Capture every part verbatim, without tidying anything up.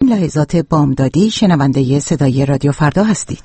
لحظات بامدادی شنونده صدای رادیو فردا هستید.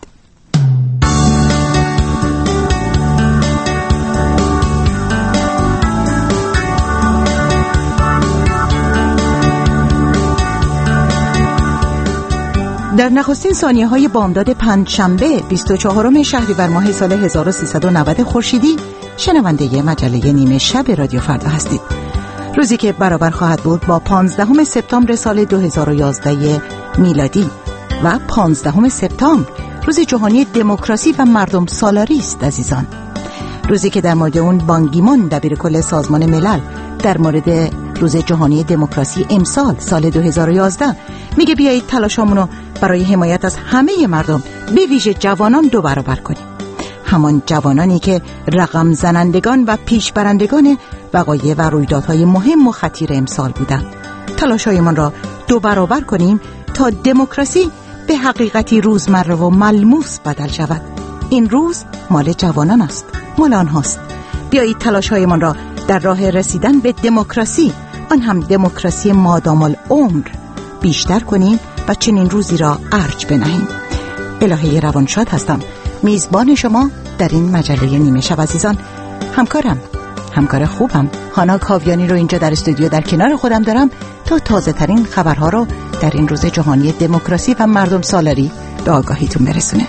در نخستین ثانیه های بامداد پنجشنبه بیست و چهارم شهریور ماه سال هزار و سیصد و نود خورشیدی شنونده مجله نیمه شب رادیو فردا هستید. روزی که برابر خواهد بود با پانزدهم سپتامبر سال دو هزار و یازده میلادی و پانزدهم سپتامبر روز جهانی دموکراسی و مردم سالاری است عزیزان. روزی که در مورد اون بان کی مون دبیرکل سازمان ملل در مورد روز جهانی دموکراسی امسال سال دو هزار و یازده میگه بیایید تلاشامونو برای حمایت از همه مردم به ویژه جوانان دو برابر کنیم. همان جوانانی که رقم زنندگان و پیشبرندگان وقایع و رویدادهای مهم و خطیر امسال بودند. تلاشایمان را دو برابر کنیم تا دموکراسی به حقیقتی روزمره و ملموس بدل شود. این روز مال جوانان است، مال آنهاست. بیایید تلاشایمان را در راه رسیدن به دموکراسی، آن هم دموکراسی مادام العمر، بیشتر کنیم و چنین روزی را ارج بنهیم. الهه روانشاد هستم، میزبان شما در این مجله نیمه شب عزیزان. همکارم، همکار خوبم هانا کاویانی رو اینجا در استودیو در کنار خودم دارم تا تازه ترین خبرها رو در این روز جهانی دموکراسی و مردم سالاری به آگاهیتون برسونه.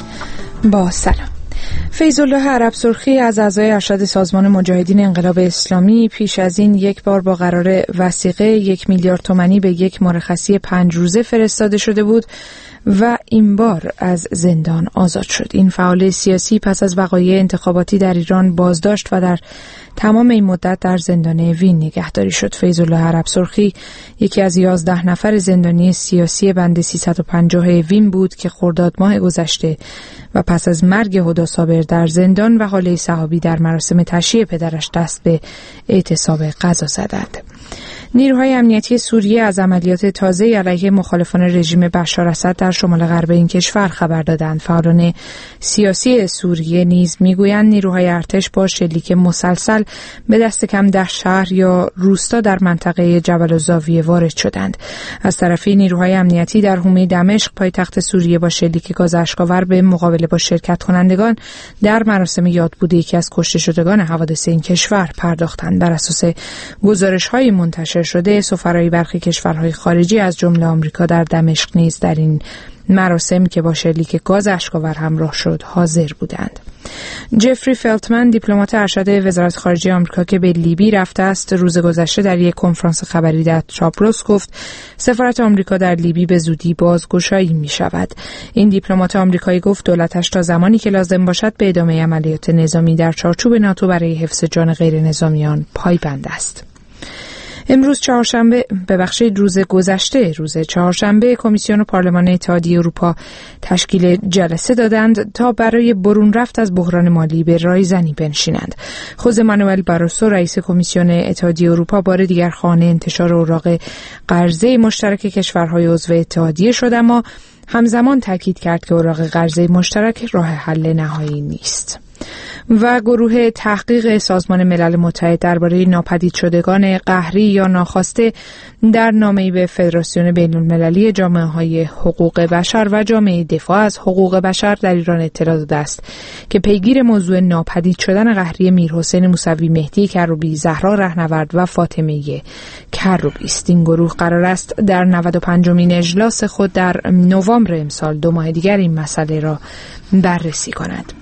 با سلام. فیض‌الله عرب سرخی از اعضای ارشد سازمان مجاهدین انقلاب اسلامی پیش از این یک بار با قرار وثیقه یک میلیارد تومانی به یک مرخصی پنج روزه فرستاده شده بود و این بار از زندان آزاد شد. این فعال سیاسی پس از وقایع انتخاباتی در ایران بازداشت و در تمام این مدت در زندان وین نگهداری شد. فیض‌الله عرب سرخی یکی از یازده نفر زندانی سیاسی بند سیصد و پنجاه وین بود که خرداد ماه گذشته و پس از مرگ هدی صابر در زندان و حاله صحابی در مراسم تشییع پدرش دست به اعتصاب غذا زدند. نیروهای امنیتی سوریه از عملیات تازه علیه مخالفان رژیم بشار اسد در شمال غرب این کشور خبر دادند. فعالان سیاسی سوریه نیز میگویند نیروهای ارتش با شلیک مسلسل به دست کم ده شهر یا روستا در منطقه جبل الزاویه وارد شدند. از طرفی نیروهای امنیتی در حومه دمشق پایتخت سوریه با شلیک گاز اشک‌آور به مقابله با شرکت کنندگان در مراسم یادبود یکی از کشته شدگان حوادث این کشور پرداختند. بر اساس گزارش‌های منتشر شده سفرای برخی کشورهای خارجی از جمله آمریکا در دمشق نیز در این مراسم که با شلیک گاز اشک‌آور همراه شد حاضر بودند. جفری فلتمن دیپلمات ارشد وزارت خارجه آمریکا که به لیبی رفته است روز گذشته در یک کنفرانس خبری در تراپلوس گفت سفارت آمریکا در لیبی به زودی بازگشایی می شود. این دیپلمات آمریکایی گفت دولتش تا زمانی که لازم باشد به ادامه عملیات نظامی در چارچوب ناتو برای حفظ جان غیر نظامیان پایبند است. امروز چهارشنبه ببخشید روز گذشته روز چهارشنبه کمیسیون پارلمان اتحادیه اروپا تشکیل جلسه دادند تا برای برون رفت از بحران مالی به رایزنی بنشینند. خوزه مانوئل باروسو رئیس کمیسیون اتحادیه اروپا بار دیگر خواهان انتشار اوراق قرضه مشترک کشورهای عضو اتحادیه شد، اما همزمان تاکید کرد که اوراق قرضه مشترک راه حل نهایی نیست. و گروه تحقیق سازمان ملل متحد درباره ناپدید شدگان قهری یا ناخواسته در نامه‌ای به فدراسیون بین‌المللی جامعه‌های حقوق بشر و جامعه دفاع از حقوق بشر در ایران اطلاع داده است که پیگیر موضوع ناپدید شدن قهری میرحسین موسوی، مهدی کروبی، زهرا رهنورد و فاطمه کروبی است. این گروه قرار است در نود و پنجمین اجلاس خود در نوامبر امسال دو ماه دیگر این مسئله را بررسی کند.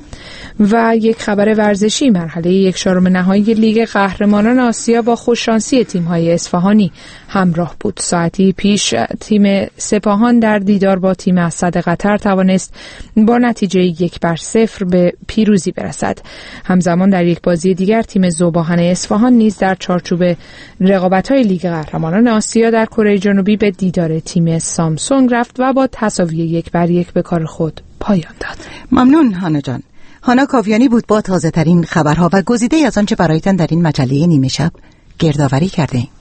و یک خبر ورزشی، مرحله یک چهارم نهایی لیگ قهرمانان آسیا با خوششانسی تیم‌های اصفهانی همراه بود. ساعتی پیش تیم سپاهان در دیدار با تیم اسد قطر توانست با نتیجه یک بر صفر به پیروزی برسد. همزمان در یک بازی دیگر تیم ذوباهن اصفهان نیز در چارچوب رقابت‌های لیگ قهرمانان آسیا در کره جنوبی به دیدار تیم سامسونگ رفت و با تساوی یک بر یک به کار خود پایان داد. ممنون هانا جان. هانا کاویانی بود با تازه ترین خبرها و گزیده از آنچه برایتان در این مجله نیمه شب گردآوری کرده ایم.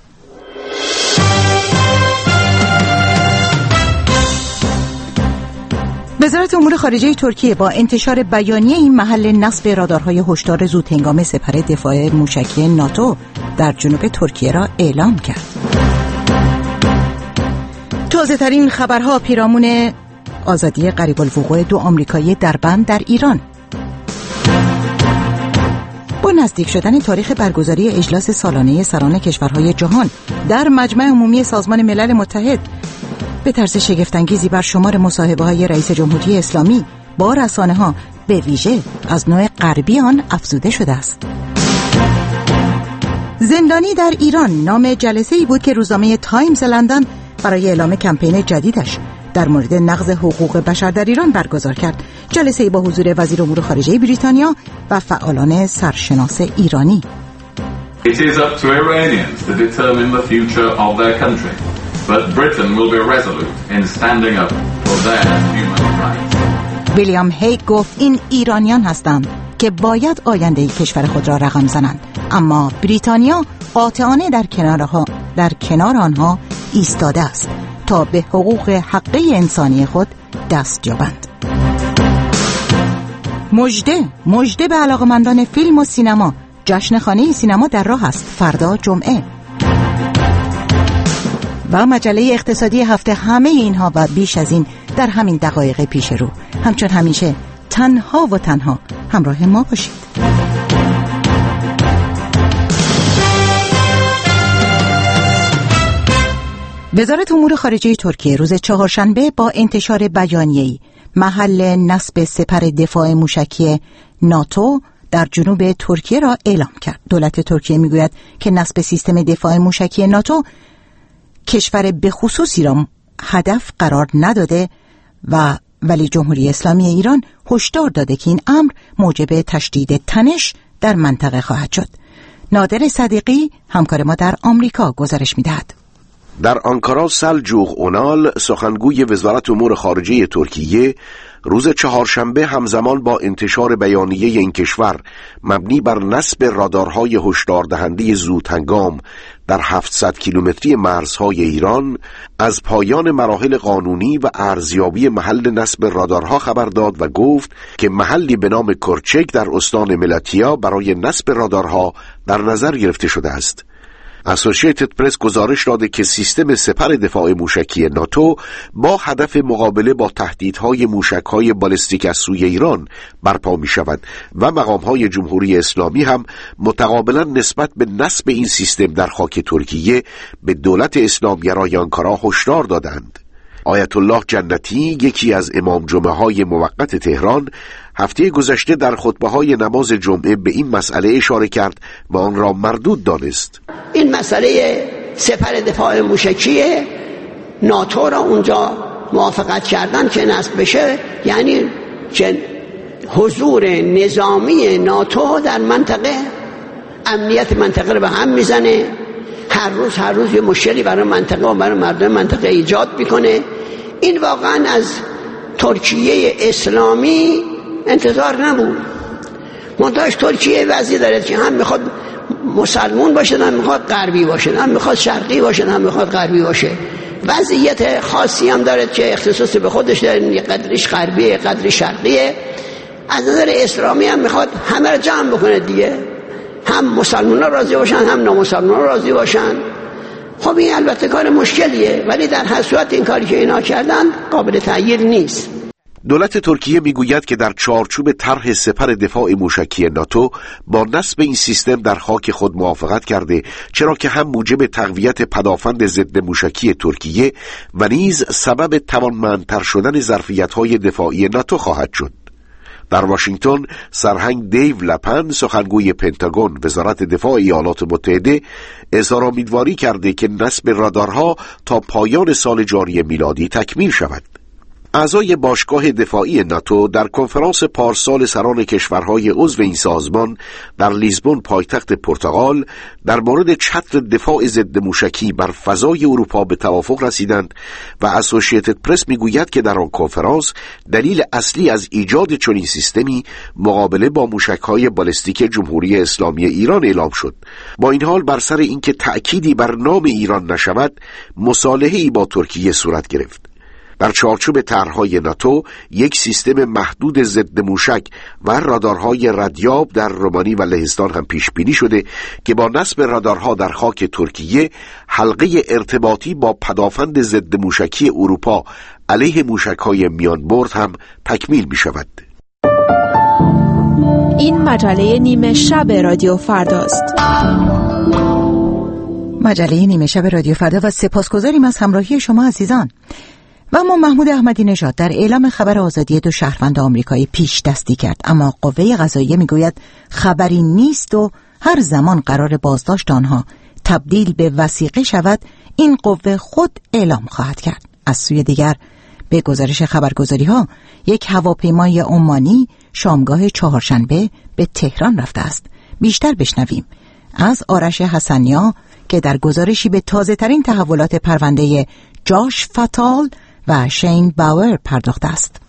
وزارت امور خارجه ترکیه با انتشار بیانیه این محل نصب رادارهای هشدار زودهنگام سپر دفاع موشکی ناتو در جنوب ترکیه را اعلام کرد. تازه ترین خبرها پیرامون آزادی قریب الوقوع دو آمریکایی در بند در ایران. با نزدیک شدن تاریخ برگزاری اجلاس سالانه سران کشورهای جهان در مجمع عمومی سازمان ملل متحد، به طرز شگفت‌انگیزی بر شمار مصاحبه‌های رئیس جمهوری اسلامی با رسانه‌ها به ویژه از نوع غربی آن افزوده شده است. زندانی در ایران نام جلسه‌ای بود که روزنامه تایمز لندن برای اعلام کمپین جدیدش در مورد نقض حقوق بشر در ایران برگزار کرد. جلسه‌ای با حضور وزیر امور خارجه بریتانیا و فعالان سرشناس ایرانی. It is up to Iranians to determine the future of their country, but Britain will be resolute in standing up for their human rights. ویلیام هیگ گفت این ایرانیان هستند که باید آینده کشور خود را رقم زنند، اما بریتانیا قاطعانه در کنارها در کنار آنها ایستاده است تا به حقوق حقیقی انسانی خود دست یابند. مژده مژده به علاقه‌مندان فیلم و سینما، جشن خانه سینما در راه است فردا جمعه. و مجله اقتصادی هفته. همه اینها و بیش از این در همین دقایق پیش رو. همچون همیشه تنها و تنها همراه ما باشید. وزارت امور خارجه ترکیه روز چهارشنبه با انتشار بیانیه‌ای محل نصب سپر دفاع موشکی ناتو در جنوب ترکیه را اعلام کرد. دولت ترکیه میگوید که نصب سیستم دفاع موشکی ناتو کشور به خصوصی را هدف قرار نداده و ولی جمهوری اسلامی ایران هشدار داده که این امر موجب تشدید تنش در منطقه خواهد شد. نادر صدیقی همکار ما در آمریکا گزارش می‌دهد. در آنکارا سلجوق اونال سخنگوی وزارت امور خارجه ترکیه روز چهارشنبه همزمان با انتشار بیانیه این کشور مبنی بر نصب رادارهای هشدار دهنده زودهنگام در هفتصد کیلومتری مرزهای ایران از پایان مراحل قانونی و ارزیابی محل نصب رادارها خبر داد و گفت که محلی به نام کرچک در استان ملاتیا برای نصب رادارها در نظر گرفته شده است. اسوسییتد پرس گزارش داده که سیستم سپر دفاع موشکی ناتو با هدف مقابله با تهدیدهای موشک‌های بالستیک از سوی ایران برپا می شود و مقام‌های جمهوری اسلامی هم متقابلا نسبت به نصب این سیستم در خاک ترکیه به دولت اسلامگرای آنکارا هشدار دادند. آیت الله جنتی، یکی از امام جمعه های موقت تهران، هفته گذشته در خطبه های نماز جمعه به این مسئله اشاره کرد و آن را مردود دانست. این مسئله سپر دفاع موشکی ناتو را اونجا موافقت کردن که نصب بشه، یعنی که حضور نظامی ناتو در منطقه امنیت منطقه رو به هم میزنه، هر روز هر روز یه مشکلی برای منطقه و برای مردم منطقه ایجاد میکنه. این واقعا از ترکیه اسلامی انتظار نبود. منتهاش ترکیه وضعی داره که هم میخواد مسلمون باشه، هم میخواد غربی باشه، هم میخواد شرقی باشه، هم میخواد غربی باشه. وضعیت خاصی هم داره که اختصاص به خودش داره، یه قدریش غربیه، یه قدری شرقیه. از نظر اسلامی هم میخواد همه رو جمع بکنه دیگه، هم مسلمان ها راضی باشن هم نامسلمان ها راضی باشن. خب این البته کار مشکلیه، ولی در هر صورت این کاری که اینا کردن قابل تغییر نیست. دولت ترکیه میگوید که در چارچوب طرح سپر دفاع موشکی ناتو با نصب این سیستم در خاک خود موافقت کرده، چرا که هم موجب تقویت پدافند ضد موشکی ترکیه و نیز سبب توانمندتر شدن ظرفیت‌های دفاعی ناتو خواهد شد. در واشنگتن سرهنگ دیو لپن، سخنگوی پنتاگون وزارت دفاع ایالات متحده، اظهار امیدواری کرده که نصب رادارها تا پایان سال جاری میلادی تکمیل شود. اعضای باشگاه دفاعی ناتو در کنفرانس پارسال سران کشورهای عضو این سازمان در لیزبون پایتخت پرتغال در مورد چتر دفاع ضد موشکی بر فضای اروپا به توافق رسیدند و اسوسییتد پرس میگوید که در آن کنفرانس دلیل اصلی از ایجاد چنین سیستمی مقابله با موشک‌های بالستیک جمهوری اسلامی ایران اعلام شد. با این حال بر سر اینکه تأکیدی بر نام ایران نشود، مصالحه‌ای با ترکیه صورت گرفت. در چارچوب طرح‌های ناتو یک سیستم محدود ضد موشک و رادارهای ردیاب در رومانی و لهستان هم پیش بینی شده که با نصب رادارها در خاک ترکیه حلقه ارتباطی با پدافند ضد موشکی اروپا علیه موشک‌های میان برد هم تکمیل می شود. این مجله نیمه شب رادیو فرداست. مجله نیمه شب رادیو فردا و سپاسگزاریم از همراهی شما عزیزان. و اما محمود احمدی نژاد در اعلام خبر آزادی دو شهروند آمریکایی پیش دستی کرد، اما قوه قضاییه میگوید خبری نیست و هر زمان قرار بازداشت آنها تبدیل به وثیقه شود این قوه خود اعلام خواهد کرد. از سوی دیگر به گزارش خبرگزاری ها یک هواپیمای عمانی شامگاه چهارشنبه به تهران رفته است. بیشتر بشنویم از آرش حسنیا که در گزارشی به تازه ترین تحولات پرونده جاش فتال و شین باور پرداخته است.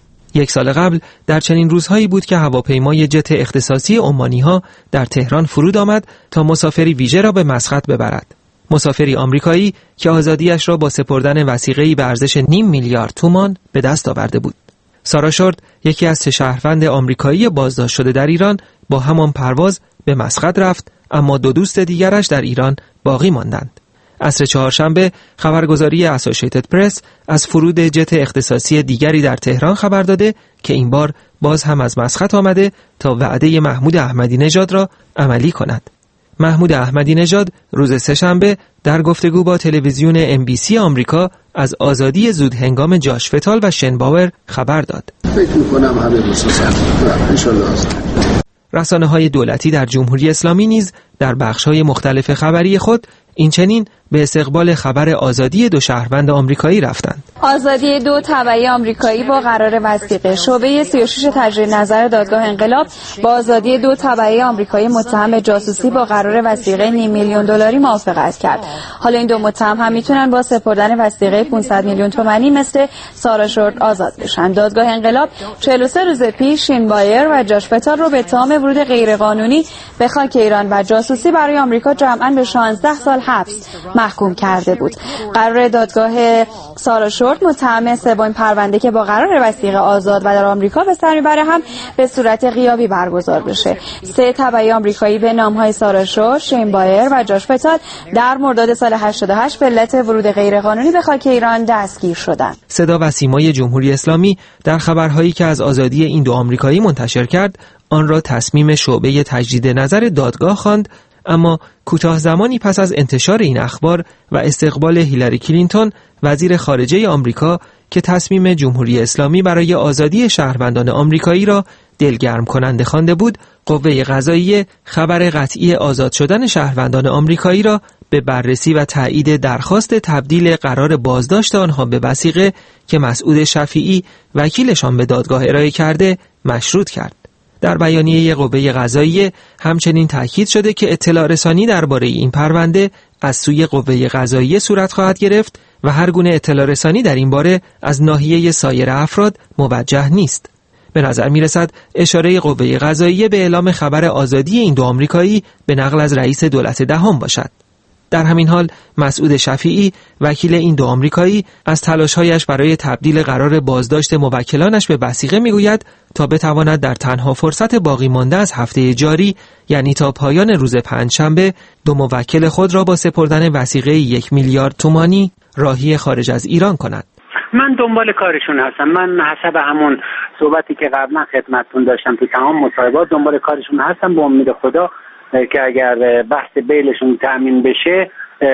یک سال قبل در چنین روزهایی بود که هواپیمای جت اختصاصی عمانی ها در تهران فرود آمد تا مسافری ویژه را به مسقط ببرد. مسافری آمریکایی که آزادیش را با سپردن وثیقه‌ای به ارزش نیم میلیارد تومان به دست آورده بود. سارا شورت، یکی از سه شهروند آمریکایی بازداشت شده در ایران، با همان پرواز به مسقط رفت، اما دو دوست دیگرش در ایران باقی ماندند. عصر چهارشنبه خبرگزاری اسوسییتد پرس از فرود جت اختصاصی دیگری در تهران خبر داده که این بار باز هم از مسقط آمده تا وعده محمود احمدی نژاد را عملی کند. محمود احمدی نژاد روز سه‌شنبه در گفتگو با تلویزیون ام بی سی آمریکا از آزادی زود هنگام جاش فتال و شن باور خبر داد. فکر می‌کنم همه روسا ان شاءالله. رسانه‌های دولتی در جمهوری اسلامی نیز در بخش‌های مختلف خبری خود این چنین به استقبال خبر آزادی دو شهروند آمریکایی رفتند. آزادی دو تبعی آمریکایی با قرار وثیقه. شعبه سی و شش تجدید نظر دادگاه انقلاب با آزادی دو تبعی آمریکایی متهم به جاسوسی با قرار وثیقه نیم میلیون دلاری موافقت کرد. حالا این دو متهم هم میتونن با سپردن وثیقه پانصد میلیون تومانی مثل سارا شورت آزاد بشن. دادگاه انقلاب چهل و سه روز پیش شین بایر و جاش فتال رو به اتهام ورود غیرقانونی به خاک ایران و جاسوسی برای آمریکا جمعاً به شانزده سال حبس محکوم کرده بود. قرار دادگاه سارا شورت متهم سومین پرونده که با قرار وثیقه آزاد و در آمریکا به سر میبره هم به صورت غیابی برگزار بشه. سه تبعی آمریکایی به نامهای سارا شورت، شین بایر و جاش فتال در مرداد سال هشتاد و هشت به علت ورود غیرقانونی به خاک ایران دستگیر شدند. صدا و سیمای جمهوری اسلامی در خبرهایی که از آزادی این دو آمریکایی منتشر کرد آن را تصمیم شعبه تجدید نظر دادگاه خواند، اما کوتاه زمانی پس از انتشار این اخبار و استقبال هیلاری کلینتون وزیر خارجه آمریکا که تصمیم جمهوری اسلامی برای آزادی شهروندان آمریکایی را دلگرم کننده خوانده بود، قوه قضاییه خبر قطعی آزاد شدن شهروندان آمریکایی را به بررسی و تایید درخواست تبدیل قرار بازداشت آنها به وثیقه که مسعود شفیعی وکیلشان به دادگاه ارائه کرده مشروط کرد. در بیانیه قوه قضاییه همچنین تاکید شده که اطلاع رسانی درباره این پرونده از سوی قوه قضاییه صورت خواهد گرفت و هر گونه اطلاع رسانی در این باره از ناحیه سایر افراد موجه نیست. به نظر می رسد اشاره قوه قضاییه به اعلام خبر آزادی این دو آمریکایی به نقل از رئیس دولت دهم باشد. در همین حال مسعود شفیعی وکیل این دو آمریکایی از تلاش‌هایش برای تبدیل قرار بازداشت موکلانش به وثیقه میگوید تا بتواند در تنها فرصت باقی مانده از هفته جاری، یعنی تا پایان روز پنجشنبه، دو موکل خود را با سپردن وثیقه یک میلیارد تومانی راهی خارج از ایران کند. من دنبال کارشون هستم. من حسب همون صحبتی که قبلا خدمتتون داشتم تو تمام مصاحبات دنبال کارشون هستم، به امید خدا که اگر بحث بیلشون تأمین بشه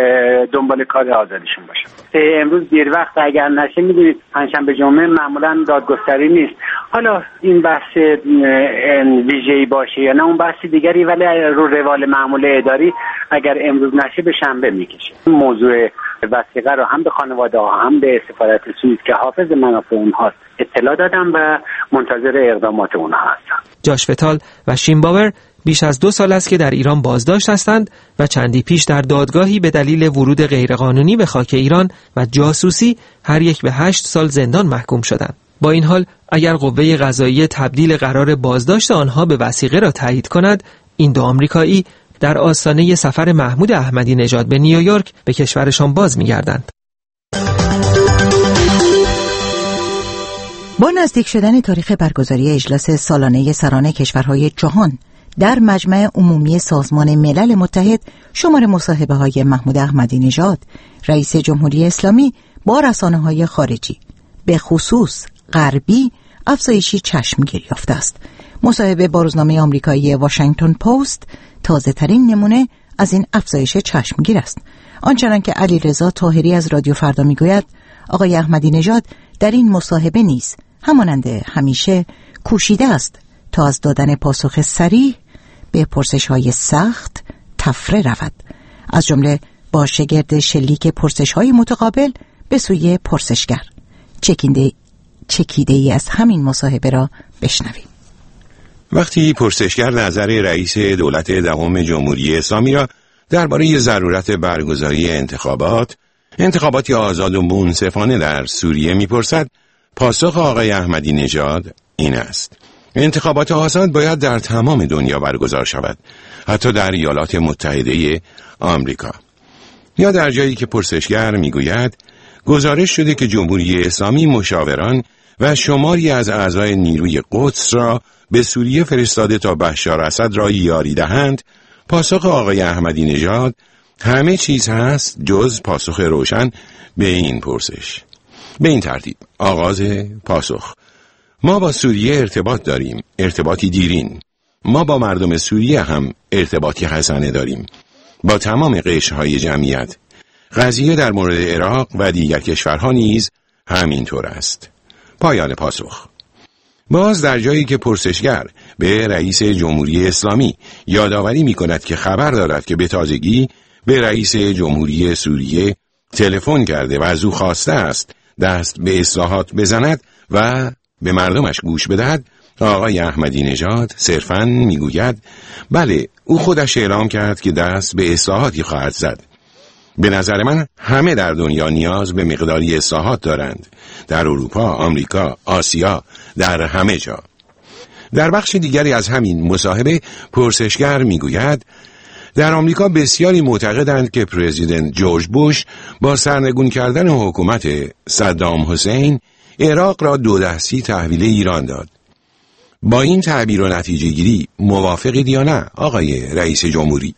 دنبال کار آزادیشون باشه. امروز دیر وقت اگر نشه، میدونید پنجشنبه جمعه معمولا دادگستری نیست. حالا این بحث ویژه‌ای باشه یا نه اون بحث دیگری، ولی رو روال معمول اداری اگر امروز نشه به شنبه میکشه. موضوع وثیقه رو هم به خانواده ها هم به سفارت سوئیس که حافظ منافع اونهاست اطلاع دادم و منتظر اقدامات اونها هستم. جاش فتال و شین باور بیش از دو سال است که در ایران بازداشت هستند و چندی پیش در دادگاهی به دلیل ورود غیرقانونی به خاک ایران و جاسوسی هر یک به هشت سال زندان محکوم شدند. با این حال اگر قوه قضاییه تبدیل قرار بازداشت آنها به وثیقه را تایید کند، این دو آمریکایی در آستانه سفر محمود احمدی نژاد به نیویورک به کشورشان باز می‌گردند. با نزدیک شدن تاریخ برگزاری اجلاس سالانه سران کشورهای جهان در مجمع عمومی سازمان ملل متحد، شمار مصاحبه‌های محمود احمدی نژاد رئیس جمهوری اسلامی با رسانه‌های خارجی به خصوص غربی افزایشی چشمگیر یافته است. مصاحبه با روزنامه آمریکایی واشنگتن پست تازه ترین نمونه از این افزایش چشمگیر است. آنچنان که علیرضا طاهری از رادیو فردا میگوید، آقای احمدی نژاد در این مصاحبه نیز همانند همیشه کوشیده است تا از دادن پاسخ صریح به پرسش‌های سخت تفره رود، از جمله با شگرد شلیک پرسش‌های متقابل به سوی پرسشگر. چکیده چکیده ای از همین مصاحبه را بشنویم. وقتی پرسشگر نظر رئیس دولت دهم جمهوری اسلامی را درباره ضرورت برگزاری انتخابات، انتخاباتی آزاد و منصفانه در سوریه میپرسد، پاسخ آقای احمدی نژاد این است: انتخابات آزاد باید در تمام دنیا برگزار شود، حتی در ایالات متحده آمریکا. یا در جایی که پرسشگر میگوید گزارش شده که جمهوری اسلامی مشاوران و شماری از اعضای نیروی قدس را به سوریه فرستاده تا بشار اسد را یاری دهند، پاسخ آقای احمدی نژاد همه چیز هست جز پاسخ روشن به این پرسش. به این ترتیب آغاز پاسخ: ما با سوریه ارتباط داریم، ارتباطی دیرین. ما با مردم سوریه هم ارتباطی حسنه داریم، با تمام قشرهای جمعیت. قضیه در مورد عراق و دیگر کشورها نیز همینطور است. پایان پاسخ. باز در جایی که پرسشگر به رئیس جمهوری اسلامی یادآوری می کند که خبر دارد که به تازگی به رئیس جمهوری سوریه تلفن کرده و از او خواسته است دست به اصلاحات بزند و به مردمش گوش بدهد، آقای احمدی نژاد صرفاً میگوید بله، او خودش اعلام کرد که دست به اصلاحاتی خواهد زد. به نظر من همه در دنیا نیاز به مقداری اصلاحات دارند، در اروپا، آمریکا، آسیا، در همه جا. در بخش دیگری از همین مصاحبه پرسشگر میگوید در آمریکا بسیاری معتقدند که پرزیدنت جورج بوش با سرنگون کردن حکومت صدام حسین عراق را دو دستی تحویل ایران داد. با این تعبیر و نتیجه گیری موافقید یا نه آقای رئیس جمهوری؟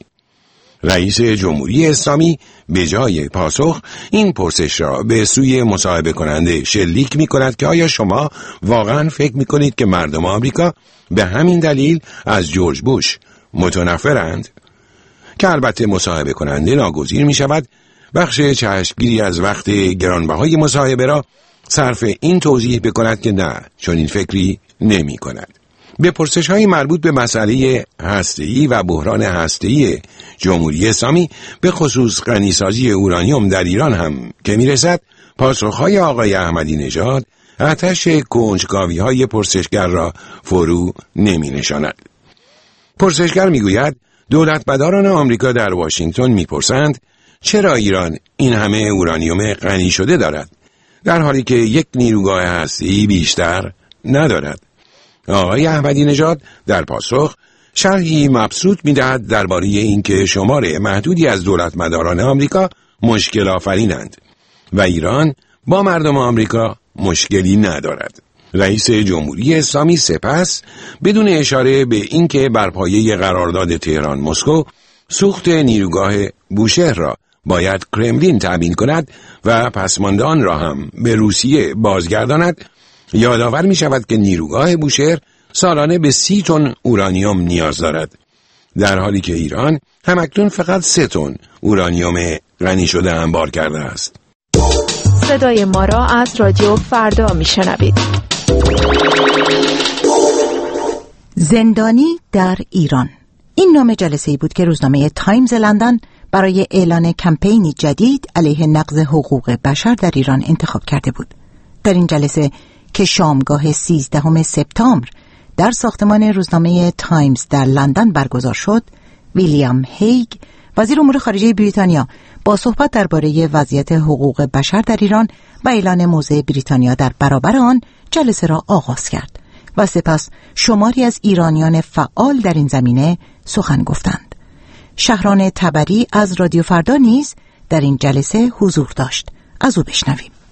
رئیس جمهوری اسلامی به جای پاسخ این پرسش را به سوی مصاحبه کننده شلیک می کند که آیا شما واقعا فکر می کنید که مردم آمریکا به همین دلیل از جورج بوش متنفرند؟ که البته مصاحبه کننده ناگزیر می شود بخش چشمگیری از وقت گرانبهای مصاحبه را صرف این توضیح بکند که نه، چون این فکری نمی کند. به پرسش‌های مربوط به مسئله هسته‌ای و بحران هسته‌ای جمهوری اسلامی به خصوص غنیسازی اورانیوم در ایران هم که میرسد، پاسخ‌های آقای احمدی نژاد آتش کنجکاوی‌های پرسشگر را فرو نمی‌نشاند. پرسشگر میگوید دولتمداران آمریکا در واشنگتن میپرسند چرا ایران این همه اورانیوم غنی شده دارد، در حالی که یک نیروگاه هسته‌ای بیشتر ندارد. آقای احمدی نژاد در پاسخ شرحی مبسوط می‌دهد درباره اینکه شمار محدودی از دولتمداران آمریکا مشکل آفرینند و ایران با مردم آمریکا مشکلی ندارد. رئیس جمهوری اسلامی سپس بدون اشاره به اینکه بر پایه قرارداد تهران مسکو سوخت نیروگاه بوشهر را باید کرملین تامین کند و پسمانده آن را هم به روسیه بازگرداند، یادآور می شود که نیروگاه بوشهر سالانه به سی تن اورانیوم نیاز دارد، در حالی که ایران همکنون فقط سه تن اورانیوم غنی شده انبار کرده است. صدای ما را از رادیو فردا می شنوید. زندانی در ایران. این نام جلسه‌ای بود که روزنامه تایمز لندن برای اعلان کمپینی جدید علیه نقض حقوق بشر در ایران انتخاب کرده بود. در این جلسه که شامگاه سیزدهم سپتامبر در ساختمان روزنامه تایمز در لندن برگزار شد، ویلیام هیگ، وزیر امور خارجه بریتانیا، با صحبت درباره وضعیت حقوق بشر در ایران و اعلان موضع بریتانیا در برابر آن جلسه را آغاز کرد و سپس شماری از ایرانیان فعال در این زمینه سخن گفتند. شهران تبری از رادیو فردا نیز در این جلسه حضور داشت. از او بشنویم.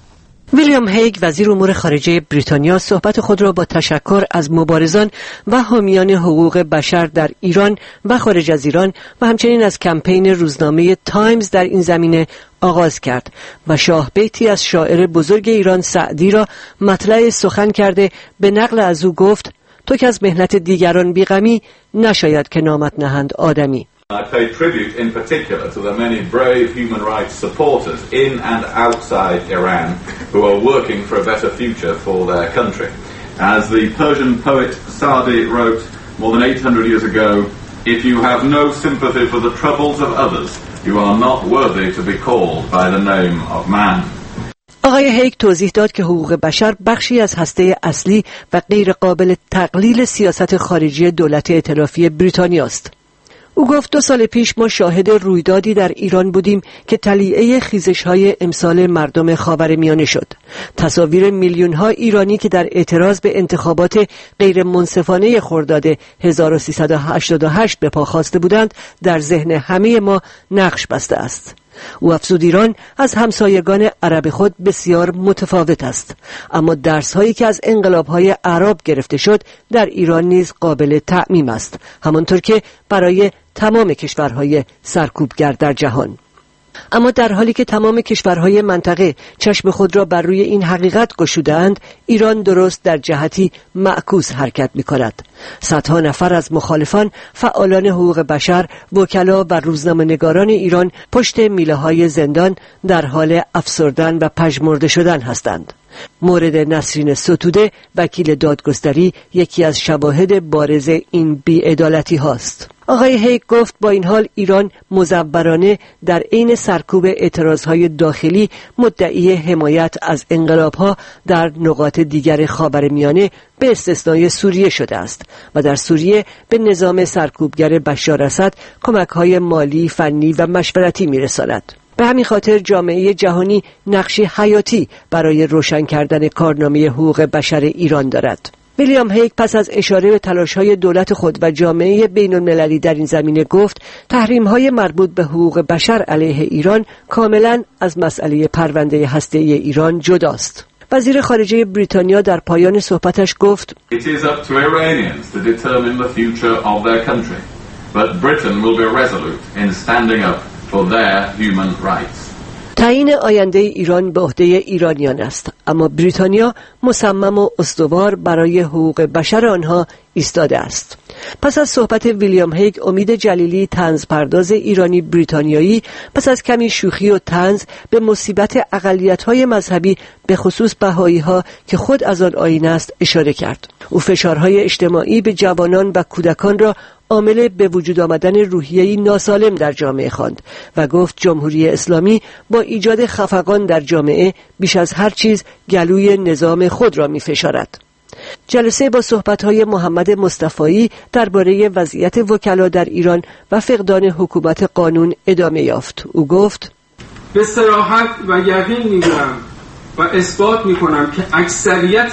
ویلیام هیگ وزیر امور خارجه بریتانیا صحبت خود را با تشکر از مبارزان و حامیان حقوق بشر در ایران و خارج از ایران و همچنین از کمپین روزنامه تایمز در این زمینه آغاز کرد و شاه بیتی از شاعر بزرگ ایران سعدی را مطلع سخن کرده به نقل از او گفت: تو که از مهنت دیگران بیغمی، نشاید که نامت نهند آدمی. I pay tribute in particular to the many brave human rights supporters in and outside Iran who are working for a better future for their country. As the Persian poet Saadi wrote more than eight hundred years ago, if you have no sympathy for the troubles of others, you are not worthy to be called by the name of man. آقای هیگ توضیح داد که حقوق بشر بخشی از هسته اصلی و غیر قابل تقلیل سیاست خارجی دولت ائتلافی بریتانیا است. او گفت دو سال پیش ما شاهد رویدادی در ایران بودیم که طلیعه خیزش‌های امسال مردم خاورمیانه شد. تصاویر میلیون‌ها ایرانی که در اعتراض به انتخابات غیر منصفانه خرداد هزار و سیصد و هشتاد و هشت به پا خواسته بودند در ذهن همه ما نقش بسته است. او افزود ایران از همسایگان عرب خود بسیار متفاوت است، اما درس‌هایی که از انقلاب‌های عرب گرفته شد در ایران نیز قابل تعمیم است، همانطور که برای تمام کشورهای سرکوبگر در جهان. اما در حالی که تمام کشورهای منطقه چشم خود را بر روی این حقیقت گشوده‌اند، ایران درست در جهتی معکوس حرکت می‌کند. صدها نفر از مخالفان، فعالان حقوق بشر، وکلا و روزنامه‌نگاران ایران پشت میله‌های زندان در حال افسردن و پژمرده شدن هستند. مورد نسرین ستوده، وکیل دادگستری، یکی از شواهد بارز این بی‌عدالتی هاست. آقای هیگ گفت با این حال ایران مزورانه در عین سرکوب اعتراضهای داخلی مدعی حمایت از انقلابها در نقاط دیگر خاورمیانه به استثنای سوریه شده است و در سوریه به نظام سرکوبگر بشار اسد کمک‌های مالی، فنی و مشورتی می‌رساند. به همین خاطر جامعه جهانی نقشی حیاتی برای روشن کردن کارنامه حقوق بشر ایران دارد. ویلیام هیگ پس از اشاره به تلاش‌های دولت خود و جامعه بین‌المللی در این زمینه گفت تحریم‌های مربوط به حقوق بشر علیه ایران کاملاً از مسئله پرونده هسته‌ای ایران جداست. وزیر خارجه بریتانیا در پایان صحبتش گفت It is up to Iranians to determine the future of their country, but Britain will be resolute in standing up for their human rights. تعیین آینده ایران به عهده ایرانیان است، اما بریتانیا مصمم و استوار برای حقوق بشر آنها ایستاده است. پس از صحبت ویلیام هیگ، امید جلیلی، طنزپرداز ایرانی بریتانیایی، پس از کمی شوخی و طنز به مصیبت اقلیت‌های مذهبی به خصوص بهائی‌ها که خود از آن آیین است اشاره کرد. او فشارهای اجتماعی به جوانان و کودکان را عامل به وجود آمدن روحیه‌ای ناسالم در جامعه خواند و گفت جمهوری اسلامی با ایجاد خفقان در جامعه بیش از هر چیز گلوی نظام خود را می‌فشارد. جلسه با صحبت‌های محمد مصطفایی درباره وضعیت وکلا در ایران و فقدان حکومت قانون ادامه یافت. او گفت به صراحت و یقین می‌گویم و اثبات می‌کنم که اکثریت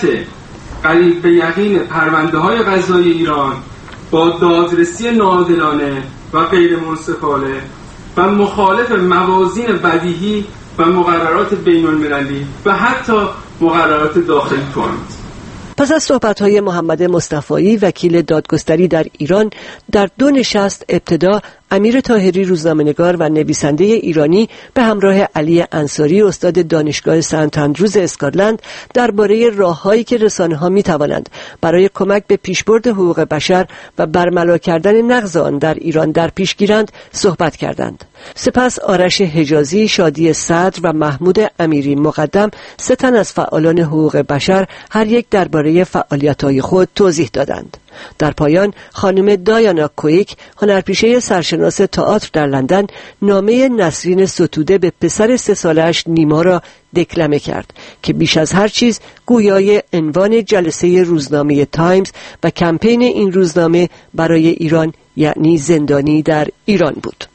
قریب به یقین پرونده‌های قضایی ایران با دادرسی ناعادلانه و غیر منصفانه و مخالف موازین بدیهی و مقررات بین‌المللی و حتی مقررات داخلی توانید. پس از صحبت‌های محمد مصطفایی وکیل دادگستری در ایران در دو نشست ابتدا امیر طاهری روزنامه‌نگار و نویسنده ایرانی به همراه علی انصاری استاد دانشگاه سنت اندروز اسکاتلند درباره راه‌هایی که رسانه‌ها می‌توانند برای کمک به پیشبرد حقوق بشر و برملا کردن نقض آن در ایران در پیش گیرند صحبت کردند. سپس آرش حجازی، شادی صدر و محمود امیری مقدم، سه تن از فعالان حقوق بشر، هر یک درباره فعالیت‌های خود توضیح دادند. در پایان خانم دایانا کویک، هنرپیشه سرشناس تئاتر در لندن، نامه نسرین ستوده به پسر سه سالش نیما را دکلمه کرد که بیش از هر چیز گویای عنوان جلسه روزنامه تایمز و کمپین این روزنامه برای ایران یعنی زندانی در ایران بود.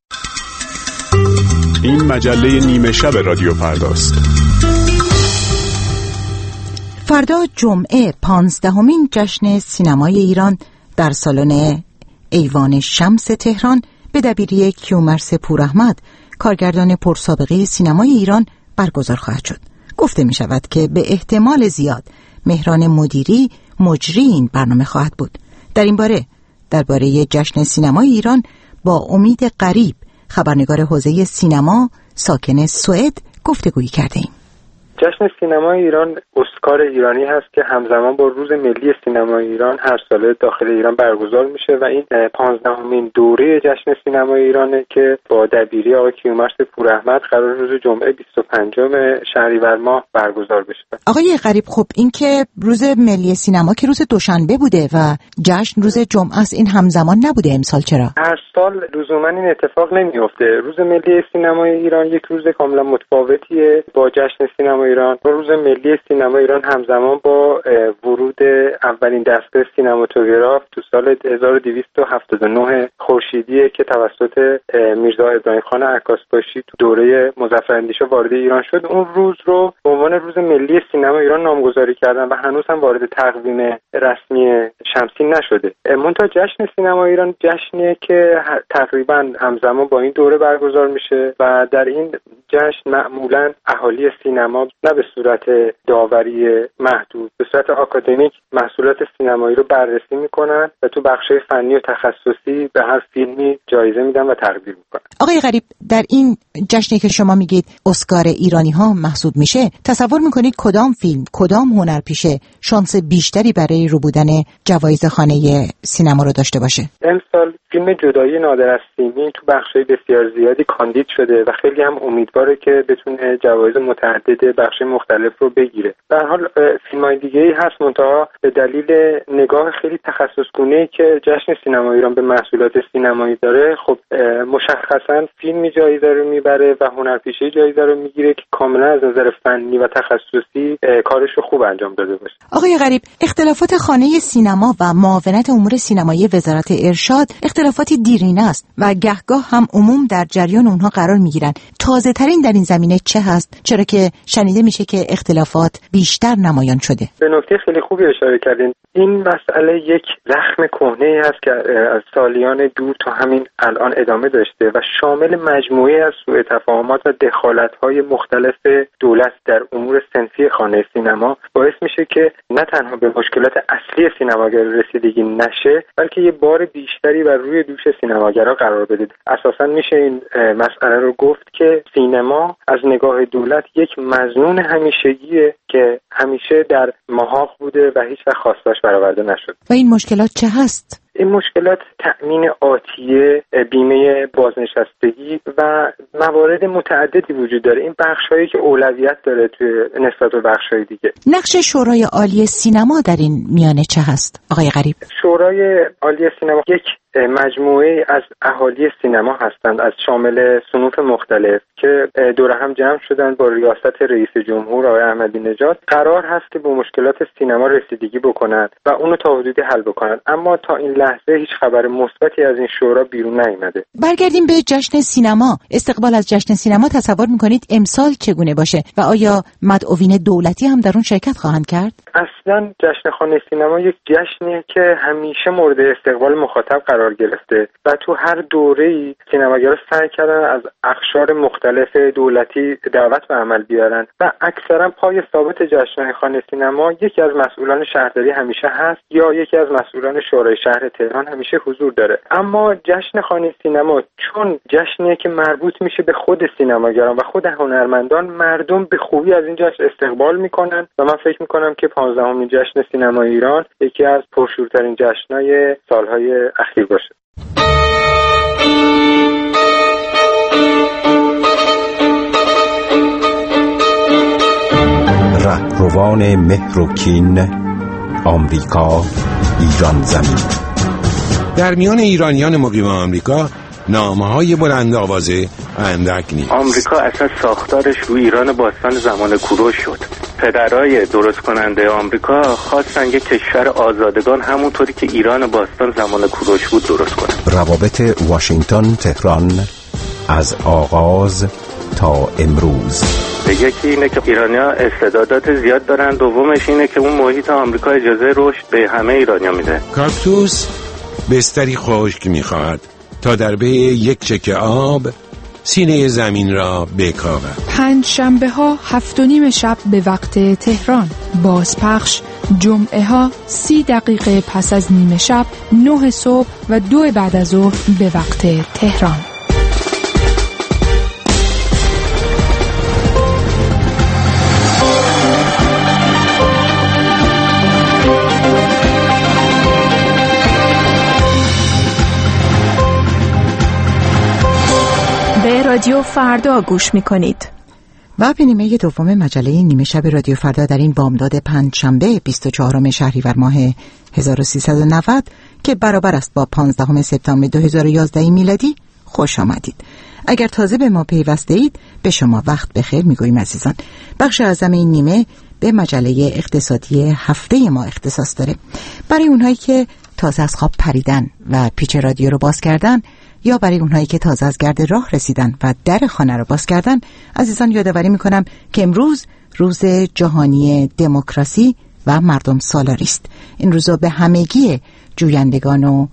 این مجله نیمه شب رادیو فرداست. فردا جمعه پانزدهمین جشن سینمای ایران در سالن ایوان شمس تهران به دبیری کیومرث پوراحمد، کارگردان پرسابقه سینمای ایران، برگزار خواهد شد. گفته می شود که به احتمال زیاد مهران مدیری مجری این برنامه خواهد بود. در این باره درباره جشن سینمای ایران با امید غریب، خبرنگار حوزه سینما ساکن سوئد، گفتگویی کرده ایم. جشن سینمای ایران اسکار ایرانی هست که همزمان با روز ملی سینمای ایران هر ساله داخل ایران برگزار میشه و این پانزدهمین دوره جشن سینمای ایرانه که با دبیری آقای کیومرث پوراحمد قرار روز جمعه بیست و پنجم شهریور ماه برگزار بشه. آقای غریب، خب این که روز ملی سینما که روز دوشنبه بوده و جشن روز جمعه است، این همزمان نبوده امسال چرا؟ هر سال لزوما این اتفاق نمیفته. روز ملی سینمای ایران یک روز کاملا متفاوتیه با جشن سینمای ایران. روز ملی سینما ایران همزمان با ورود اولین دستگاه سینماتوگراف تو سال هزار و دویست و هفتاد و نه خورشیدی که توسط میرزا ابراهیم خان عکاسباشی تو دوره مظفراندیشا وارد ایران شد، اون روز رو به عنوان روز ملی سینما ایران نامگذاری کردن و هنوز هم وارد تقویم رسمی شمسی نشده. منتها جشن سینما ایران جشنیه که تقریبا همزمان با این دوره برگزار میشه و در این جشن معمولا اهالی سینما نه به صورت داوری محدود، به صورت آکادمیک محصولات سینمایی رو بررسی میکنن و تو بخش‌های فنی و تخصصی به هر فیلمی جایزه میدن و تقدیر میکنن. آقای غریب، در این جشنی که شما میگید اسکار ایرانی ها محسوب میشه، تصور میکنید کدام فیلم، کدام هنرپیشه شانس بیشتری برای رو بودن جوایز خانه سینما رو داشته باشه؟ امسال فیلم جدایی نادر از سیمین تو بخش‌های بسیار زیادی کاندید شده و خیلی هم امیدواره که بتونه جوایز متعدد بخش مختلف رو بگیره. در حال فیلم‌های دیگه‌ای هست، منتها به دلیل نگاه خیلی تخصصگونه‌ای که جشن سینما ایران به محصولات سینمایی داره، خب مشخصاً فیلمی جایزه رو میبره و هنرپیشه جایزه رو میگیره که کاملا از نظر فنی و تخصصی کارش رو خوب انجام داده باشه. آقای غریب، اختلافات خانه سینما و معاونت امور سینمایی وزارت ارشاد اختلافاتی دیرینه است و گهگاه هم عموم در جریان اونها قرار میگیرن. تازه ترین در این زمینه چه هست؟ چرا که شنیده میشه که اختلافات بیشتر نمایان شده. به نکته خیلی خوبی اشاره کردین. این مسئله یک زخم کهنه‌ای هست که از سالیان دور تا همین الان ادامه داشته و شامل مجموعه از سوء تفاهمات و دخالت‌های مختلف دولت در امور صنفی خانه سینما باعث میشه که نه تنها به مشکلات اصلی سینماگر رسیدگی نشه، بلکه یه بار بیشتری بر روی دوش سینماگرها قرار بده. اساساً میشه این مسئله رو گفت که سینما از نگاه دولت یک مظنون همیشگیه که همیشه در محاق بوده و هیچ وقت خواستاش برآورده نشد. و این مشکلات چه هست؟ این مشکلات تأمین آتیه، بیمه بازنشستگی و موارد متعددی وجود داره. این بخش‌هایی که اولویت داره توی نسبت به بخش‌های دیگه. نقش شورای عالی سینما در این میانه چه هست آقای غریب؟ شورای عالی سینما یک مجموعه از اهالی سینما هستند، از شامل صنوف مختلف که دور هم جمع شدن با ریاست رئیس جمهور آقای احمدی نژاد. قرار هست که به مشکلات سینما رسیدگی بکنند و اونو تا حدودی حل بکنند، اما تا این لحظه هیچ خبر مثبتی از این شورا بیرون نیامده. برگردیم به جشن سینما. استقبال از جشن سینما تصور میکنید امسال چگونه باشه و آیا مدعوین دولتی هم در اون شرکت خواهند کرد؟ اصلا جشن خانه سینما یک جشنیه که همیشه مورد استقبال مخاطب قرار گرفته و تو هر دوره‌ای سینماگرها سعی کردن از اقشار مختلف دولتی دعوت به عمل بیارن و اکثرا پای ثابت جشن خانه سینما یکی از مسئولان شهرداری همیشه هست یا یکی از مسئولان شورای شهر تهران همیشه حضور داره. اما جشن خانه سینما چون جشنیه که مربوط میشه به خود سینماگران و خود هنرمندان، مردم به خوبی از این جشن استقبال میکنن و من فکر میکنم که پانزدهمین جشن سینما ایران یکی از پرشورترین جشن‌های سالهای اخیر باشه. رهروان مهر و کین، آمریکا، ایران زمین. در میان ایرانیان مقیم آمریکا نامه‌های بلند آوازه اندک نیست. آمریکا اصلا ساختارش رو ایران باستان زمان کوروش شد. پدرای درست کننده آمریکا خواستن یک کشور آزادگان همونطوری که ایران باستان زمان کوروش بود درست کنن. روابط واشنگتن تهران از آغاز تا امروز. یکی اینه که ایرانی‌ها استعدادات زیاد دارن، دومش اینه که اون محیط آمریکا اجازه رشد به همه ایرانی‌ها میده. کاکتوس بستری خشک میخواهد تا در پی یک چکه آب سینه زمین را بکاود. پنج شنبه ها هفت و نیم شب به وقت تهران، بازپخش جمعه ها سی دقیقه پس از نیمه شب، نه صبح و دو بعد از ظهر به وقت تهران. به رادیو فردا گوش میکنید. و به نیمه دوم مجله نیمه شب رادیو فردا در این بامداد پنجشنبه بیست و چهارم شهریور ماه هزار و سیصد و نود که برابر است با پانزدهم سپتامبر دو هزار و یازده میلادی خوش آمدید. اگر تازه به ما پیوسته اید به شما وقت بخیر میگوییم عزیزان. بخش اعظم این نیمه به مجله اقتصادی هفته ما اختصاص داره. برای اونهایی که تازه از خواب پریدن و پیچ رادیو رو باز کردن، یا برای اونهایی که تازه از گرد راه رسیدن و در خانه رو باز کردن، عزیزان یادآوری میکنم که امروز روز جهانی دموکراسی و مردم سالاری است. این روزا به همگی جویندگان و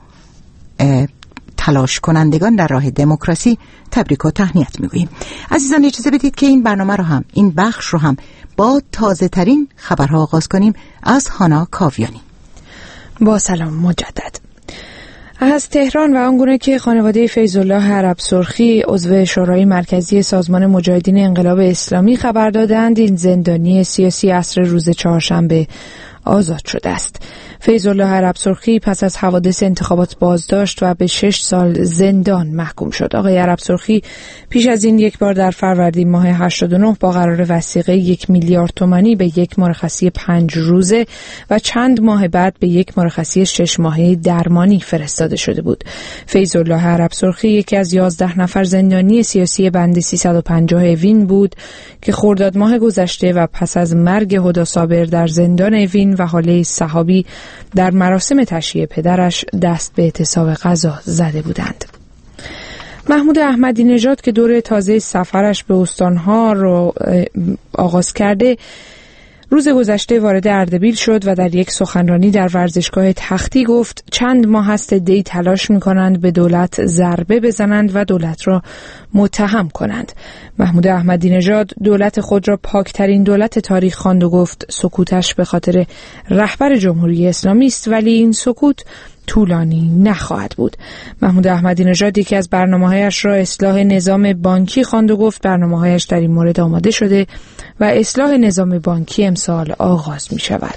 تلاش کنندگان در راه دموکراسی تبریک و تهنیت میگوییم. عزیزان اجازه بدید که این برنامه رو هم، این بخش رو هم با تازه ترین خبرها آغاز کنیم از هانا کاویانی. با سلام مجدد از تهران و آنگونه که خانواده فیض‌الله عرب سرخی عضو شورای مرکزی سازمان مجاهدین انقلاب اسلامی خبر دادند این زندانی سیاسی عصر روز چهارشنبه آزاد شده است. فیض‌الله عرب سرخی پس از حوادث انتخابات بازداشت و به شش سال زندان محکوم شد. آقای عرب سرخی پیش از این یک بار در فروردین ماه هشتاد و نه با قرار وثیقه یک میلیارد تومانی به یک مرخصی پنج روزه و چند ماه بعد به یک مرخصی شش ماهه درمانی فرستاده شده بود. فیض‌الله عرب سرخی یکی از یازده نفر زندانی سیاسی بند سیصد و پنجاه اوین بود که خرداد ماه گذشته و پس از مرگ هدی صابر در زندان اوین و حاله صحابی در مراسم تشییع پدرش دست به اعتصاب غذا زده بودند. محمود احمدی نژاد که دور تازه سفرش به استانها رو آغاز کرده، روز گذشته وارد اردبیل شد و در یک سخنرانی در ورزشگاه تختی گفت چند ماه است دی تلاش می‌کنند به دولت ضربه بزنند و دولت را متهم کنند. محمود احمدی نژاد دولت خود را پاکترین دولت تاریخ خواند و گفت سکوتش به خاطر رهبر جمهوری اسلامی است، ولی این سکوت طولانی نخواهد بود. محمود احمدی نژاد یکی از برنامه‌هایش را اصلاح نظام بانکی خواند و گفت برنامه‌هایش در این مورد آماده شده و اصلاح نظام بانکی امسال آغاز می شود.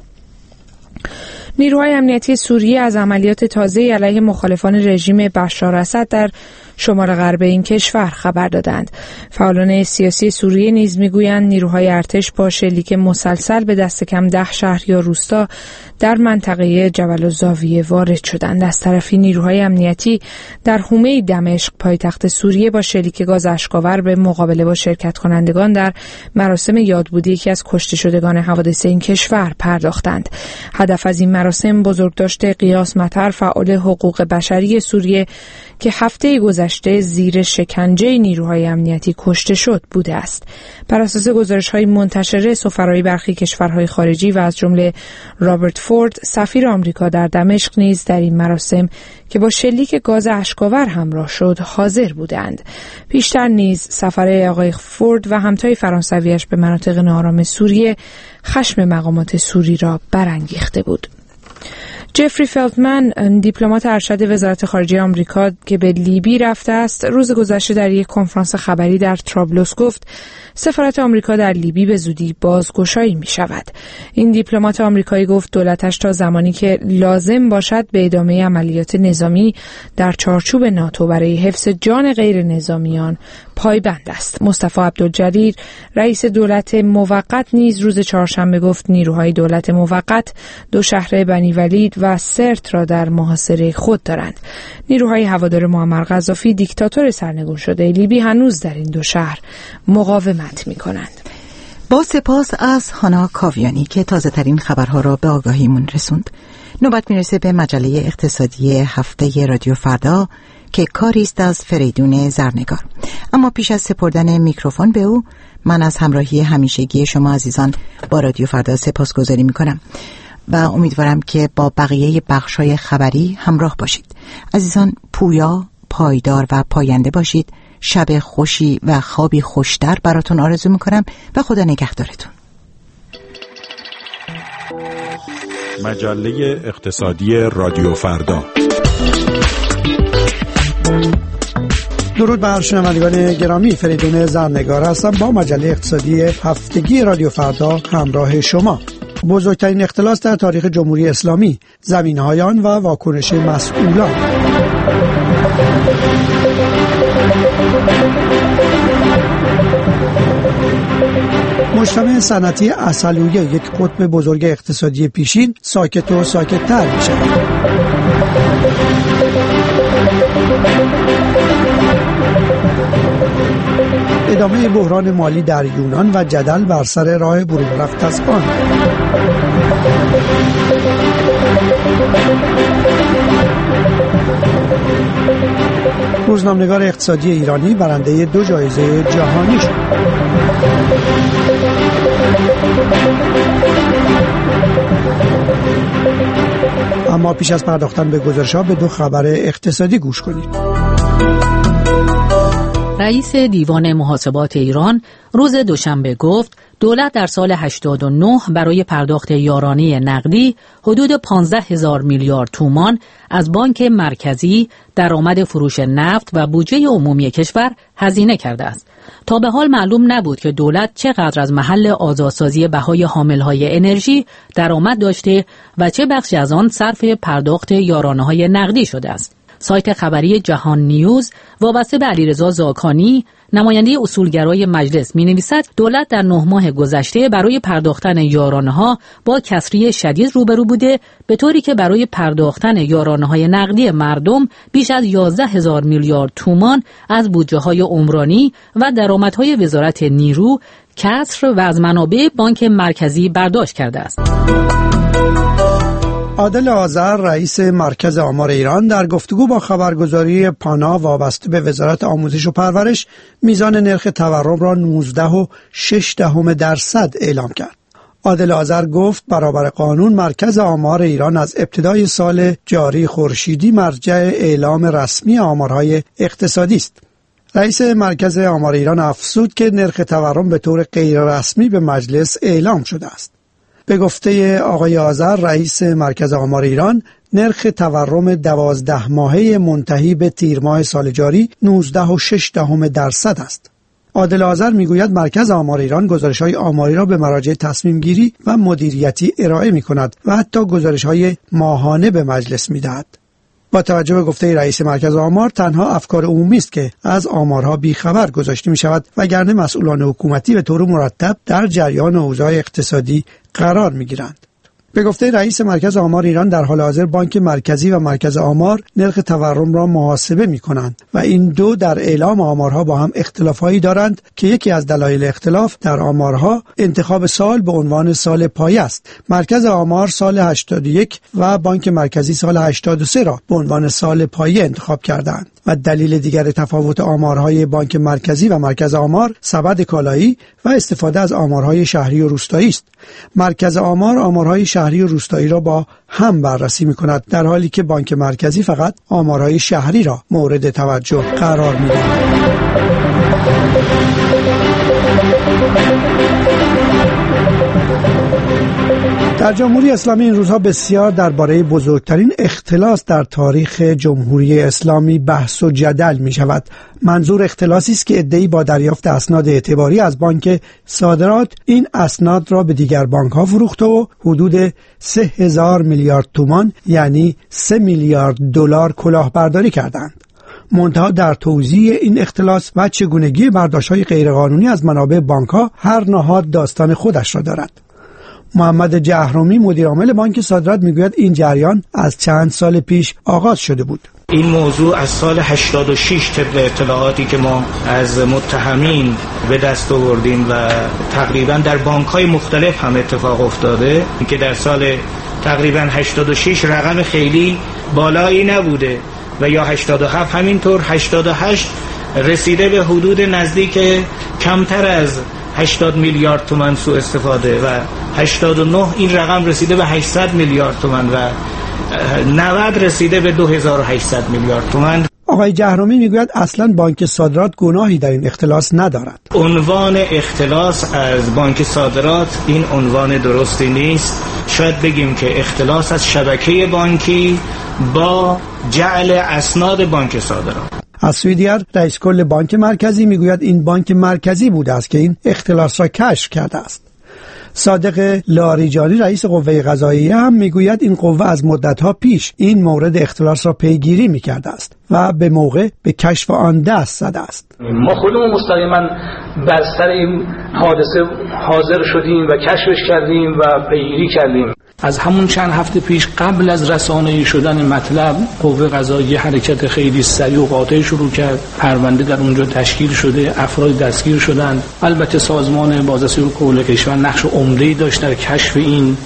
نیروهای امنیتی سوریه از عملیات تازه علیه مخالفان رژیم بشار اسد در شمال غرب این کشور خبر دادند. فعالان سیاسی سوریه نیز میگویند نیروهای ارتش با شلیک مسلسل به دست کم ده شهر یا روستا در منطقه جبل الزاویه وارد شدند. از طرفی نیروهای امنیتی در حومه دمشق پایتخت سوریه با شلیک گاز اشک‌آور به مقابله با شرکت کنندگان در مراسم یادبودی یکی از کشته شدگان حوادث این کشور پرداختند. هدف از این مراسم بزرگداشت قیاس مطر، فعال حقوق بشری سوریه که هفته گذشته زیر شکنجه نیروهای امنیتی کشته شد بوده است. بر اساس گزارش‌های منتشره، سفرای برخی کشورهای خارجی و از جمله رابرت فورد سفیر آمریکا در دمشق نیز در این مراسم که با شلیک گاز اشک‌آور همراه شد حاضر بودند. پیشتر نیز سفر آقای فورد و همتای فرانسویش به مناطق ناآرام سوریه خشم مقامات سوری را برانگیخته بود. جفری فلتمن، دیپلمات ارشد وزارت خارجه آمریکا که به لیبی رفته است، روز گذشته در یک کنفرانس خبری در طرابلس گفت سفارت آمریکا در لیبی به زودی بازگشایی می شود. این دیپلمات آمریکایی گفت دولتش تا زمانی که لازم باشد به ادامه عملیات نظامی در چارچوب ناتو برای حفظ جان غیر نظامیان پایبند است. مصطفی عبدالجلیل، رئیس دولت موقت، نیز روز چهارشنبه گفت نیروهای دولت موقت دو شهر بنی ولید و سرت را در محاصره خود دارند. نیروهای هوادار معمر قذافی، دیکتاتور سرنگون شده لیبی، هنوز در این دو شهر مقاومت می کنند. با سپاس از هانا کاویانی که تازه ترین خبرها را به آگاهیمون رسوند. نوبت میرسه به مجله اقتصادی هفته رادیو فردا که کاری است از فریدون زرنگار. اما پیش از سپردن میکروفون به او، من از همراهی همیشگی شما عزیزان با رادیو فردا سپاسگزاری میکنم و امیدوارم که با بقیه بخش‌های خبری همراه باشید. عزیزان، پویا، پایدار و پاینده باشید. شب خوشی و خوابی خوشتر براتون آرزو میکنم و خدا نگهدارتون. مجله اقتصادی رادیو فردا. درود بر شنوندگان گرامی، فریدون زرنگار هستم با مجله اقتصادی هفتگی رادیو فردا همراه شما. بزرگترین اختلاس در تاریخ جمهوری اسلامی، زمینه‌های آن و واکنش مسئولان. مجتمع صنعتی عسلویه، یک قطب بزرگ اقتصادی پیشین، ساکت و ساکت‌تر می‌شود. ادامه بحران مالی در یونان و جدل بر سر راه برون رفت از آن. روزنامه‌نگار اقتصادی ایرانی برنده دو جایزه جهانی شد. اما پیش از پرداختن به گزارش‌ها به دو خبر اقتصادی گوش کنید. رئیس دیوان محاسبات ایران روز دوشنبه گفت دولت در سال هشتاد و نه برای پرداخت یارانه نقدی حدود پانزده هزار میلیارد تومان از بانک مرکزی درآمد فروش نفت و بودجه عمومی کشور هزینه کرده است. تا به حال معلوم نبود که دولت چقدر از محل آزادسازی بهای حاملهای انرژی درآمد داشته و چه بخشی از آن صرف پرداخت یارانه‌های نقدی شده است. سایت خبری جهان نیوز وابسته به علیرضا زاکانی، نماینده اصولگرای مجلس، می‌نویسد دولت در نه ماه گذشته برای پرداختن یارانه‌ها با کسری شدید روبرو بوده، به طوری که برای پرداختن یارانه‌های نقدی مردم بیش از یازده هزار میلیارد تومان از بودجه‌های عمرانی و درآمدهای وزارت نیرو، کسر و از منابع بانک مرکزی برداشت کرده است. عادل آذر رئیس مرکز آمار ایران در گفتگو با خبرگزاری پانا وابسته به وزارت آموزش و پرورش میزان نرخ تورم را نوزده و شش دهم درصد اعلام کرد. عادل آذر گفت برابر قانون مرکز آمار ایران از ابتدای سال جاری خورشیدی مرجع اعلام رسمی آمارهای اقتصادی است. رئیس مرکز آمار ایران افزود که نرخ تورم به طور غیر رسمی به مجلس اعلام شده است. به گفته آقای آذر رئیس مرکز آمار ایران، نرخ تورم دوازده ماهه منتهی به تیر ماه سال جاری نوزده و شش دهم درصد است. عادل آذر میگوید مرکز آمار ایران گزارش‌های آماری را به مراجع تصمیم گیری و مدیریتی ارائه می‌کند و حتی گزارش‌های ماهانه به مجلس می‌دهد. با توجه به گفته رئیس مرکز آمار، تنها افکار عمومی است که از آمارها بیخبر گذاشته می شود، وگرنه مسئولان حکومتی به طور مرتب در جریان اوضاع اقتصادی قرار می گیرند. به گفته رئیس مرکز آمار ایران، در حال حاضر بانک مرکزی و مرکز آمار نرخ تورم را محاسبه می کنند و این دو در اعلام آمارها با هم اختلافایی دارند که یکی از دلایل اختلاف در آمارها انتخاب سال به عنوان سال پایه است. مرکز آمار سال هشتاد و یک و بانک مرکزی سال هشتاد و سه را به عنوان سال پایه انتخاب کردند و دلیل دیگر تفاوت آمارهای بانک مرکزی و مرکز آمار سبد کالایی و استفاده از آمارهای شهری و روستایی است. مرکز آمار آمارهای شهری و روستایی را با هم بررسی می‌کند، در حالی که بانک مرکزی فقط آمارهای شهری را مورد توجه قرار می‌دهد. در جمهوری اسلامی این روزها بسیار درباره بزرگترین اختلاس در تاریخ جمهوری اسلامی بحث و جدل می شود. منظور اختلاسی است که عده‌ای با دریافت اسناد اعتباری از بانک صادرات این اسناد را به دیگر بانک ها فروخته و حدود سه هزار میلیارد تومان یعنی سه میلیارد دلار کلاهبرداری کردند. منتها در توضیح این اختلاس و چگونگی برداشت‌های غیرقانونی از منابع بانک‌ها هر نهاد داستان خودش را دارد. محمد جهرومی مدیر عامل بانک صادرات میگوید این جریان از چند سال پیش آغاز شده بود. این موضوع از سال هشتاد و شش طبق اطلاعاتی که ما از متهمین به دست آوردیم و تقریبا در بانک‌های مختلف هم اتفاق افتاده که در سال تقریبا هشتاد و شش رقم خیلی بالایی نبوده و یا هشتاد و هفت همینطور، هشتاد و هشت رسیده به حدود نزدیک کمتر از هشتاد میلیارد تومان سوء استفاده و هشتاد و نه این رقم رسیده به هشتصد میلیارد تومان و نود رسیده به دو هزار و هشتصد میلیارد تومان. آقای جهرومی میگوید اصلا بانک صادرات گناهی در این اختلاس ندارد. عنوان اختلاس از بانک صادرات این عنوان درستی نیست. شاید بگیم که اختلاس از شبکه بانکی با جعل اسناد بانک صادرات. از سوی دیگر رئیس کل بانک مرکزی میگوید این بانک مرکزی بوده است که این اختلاس را کشف کرده است. صادق لاریجانی رئیس قوه قضاییه هم میگوید این قوه از مدتها پیش این مورد اختلاس را پیگیری میکرده است و به موقع به کشف آن دست زده است. ما خودمون مستقیما بر سر این حادثه حاضر شدیم و کشفش کردیم و پیگیری کردیم. از همون چند هفته پیش قبل از رسانه‌ای شدن مطلب قوه قضاییه حرکت خیلی سریع و قاطع شروع کرد. پرونده در اونجا تشکیل شده، افراد دستگیر شدند. البته سازمان بازرسی کل کشور نقش عمده‌ای داشت در کشف این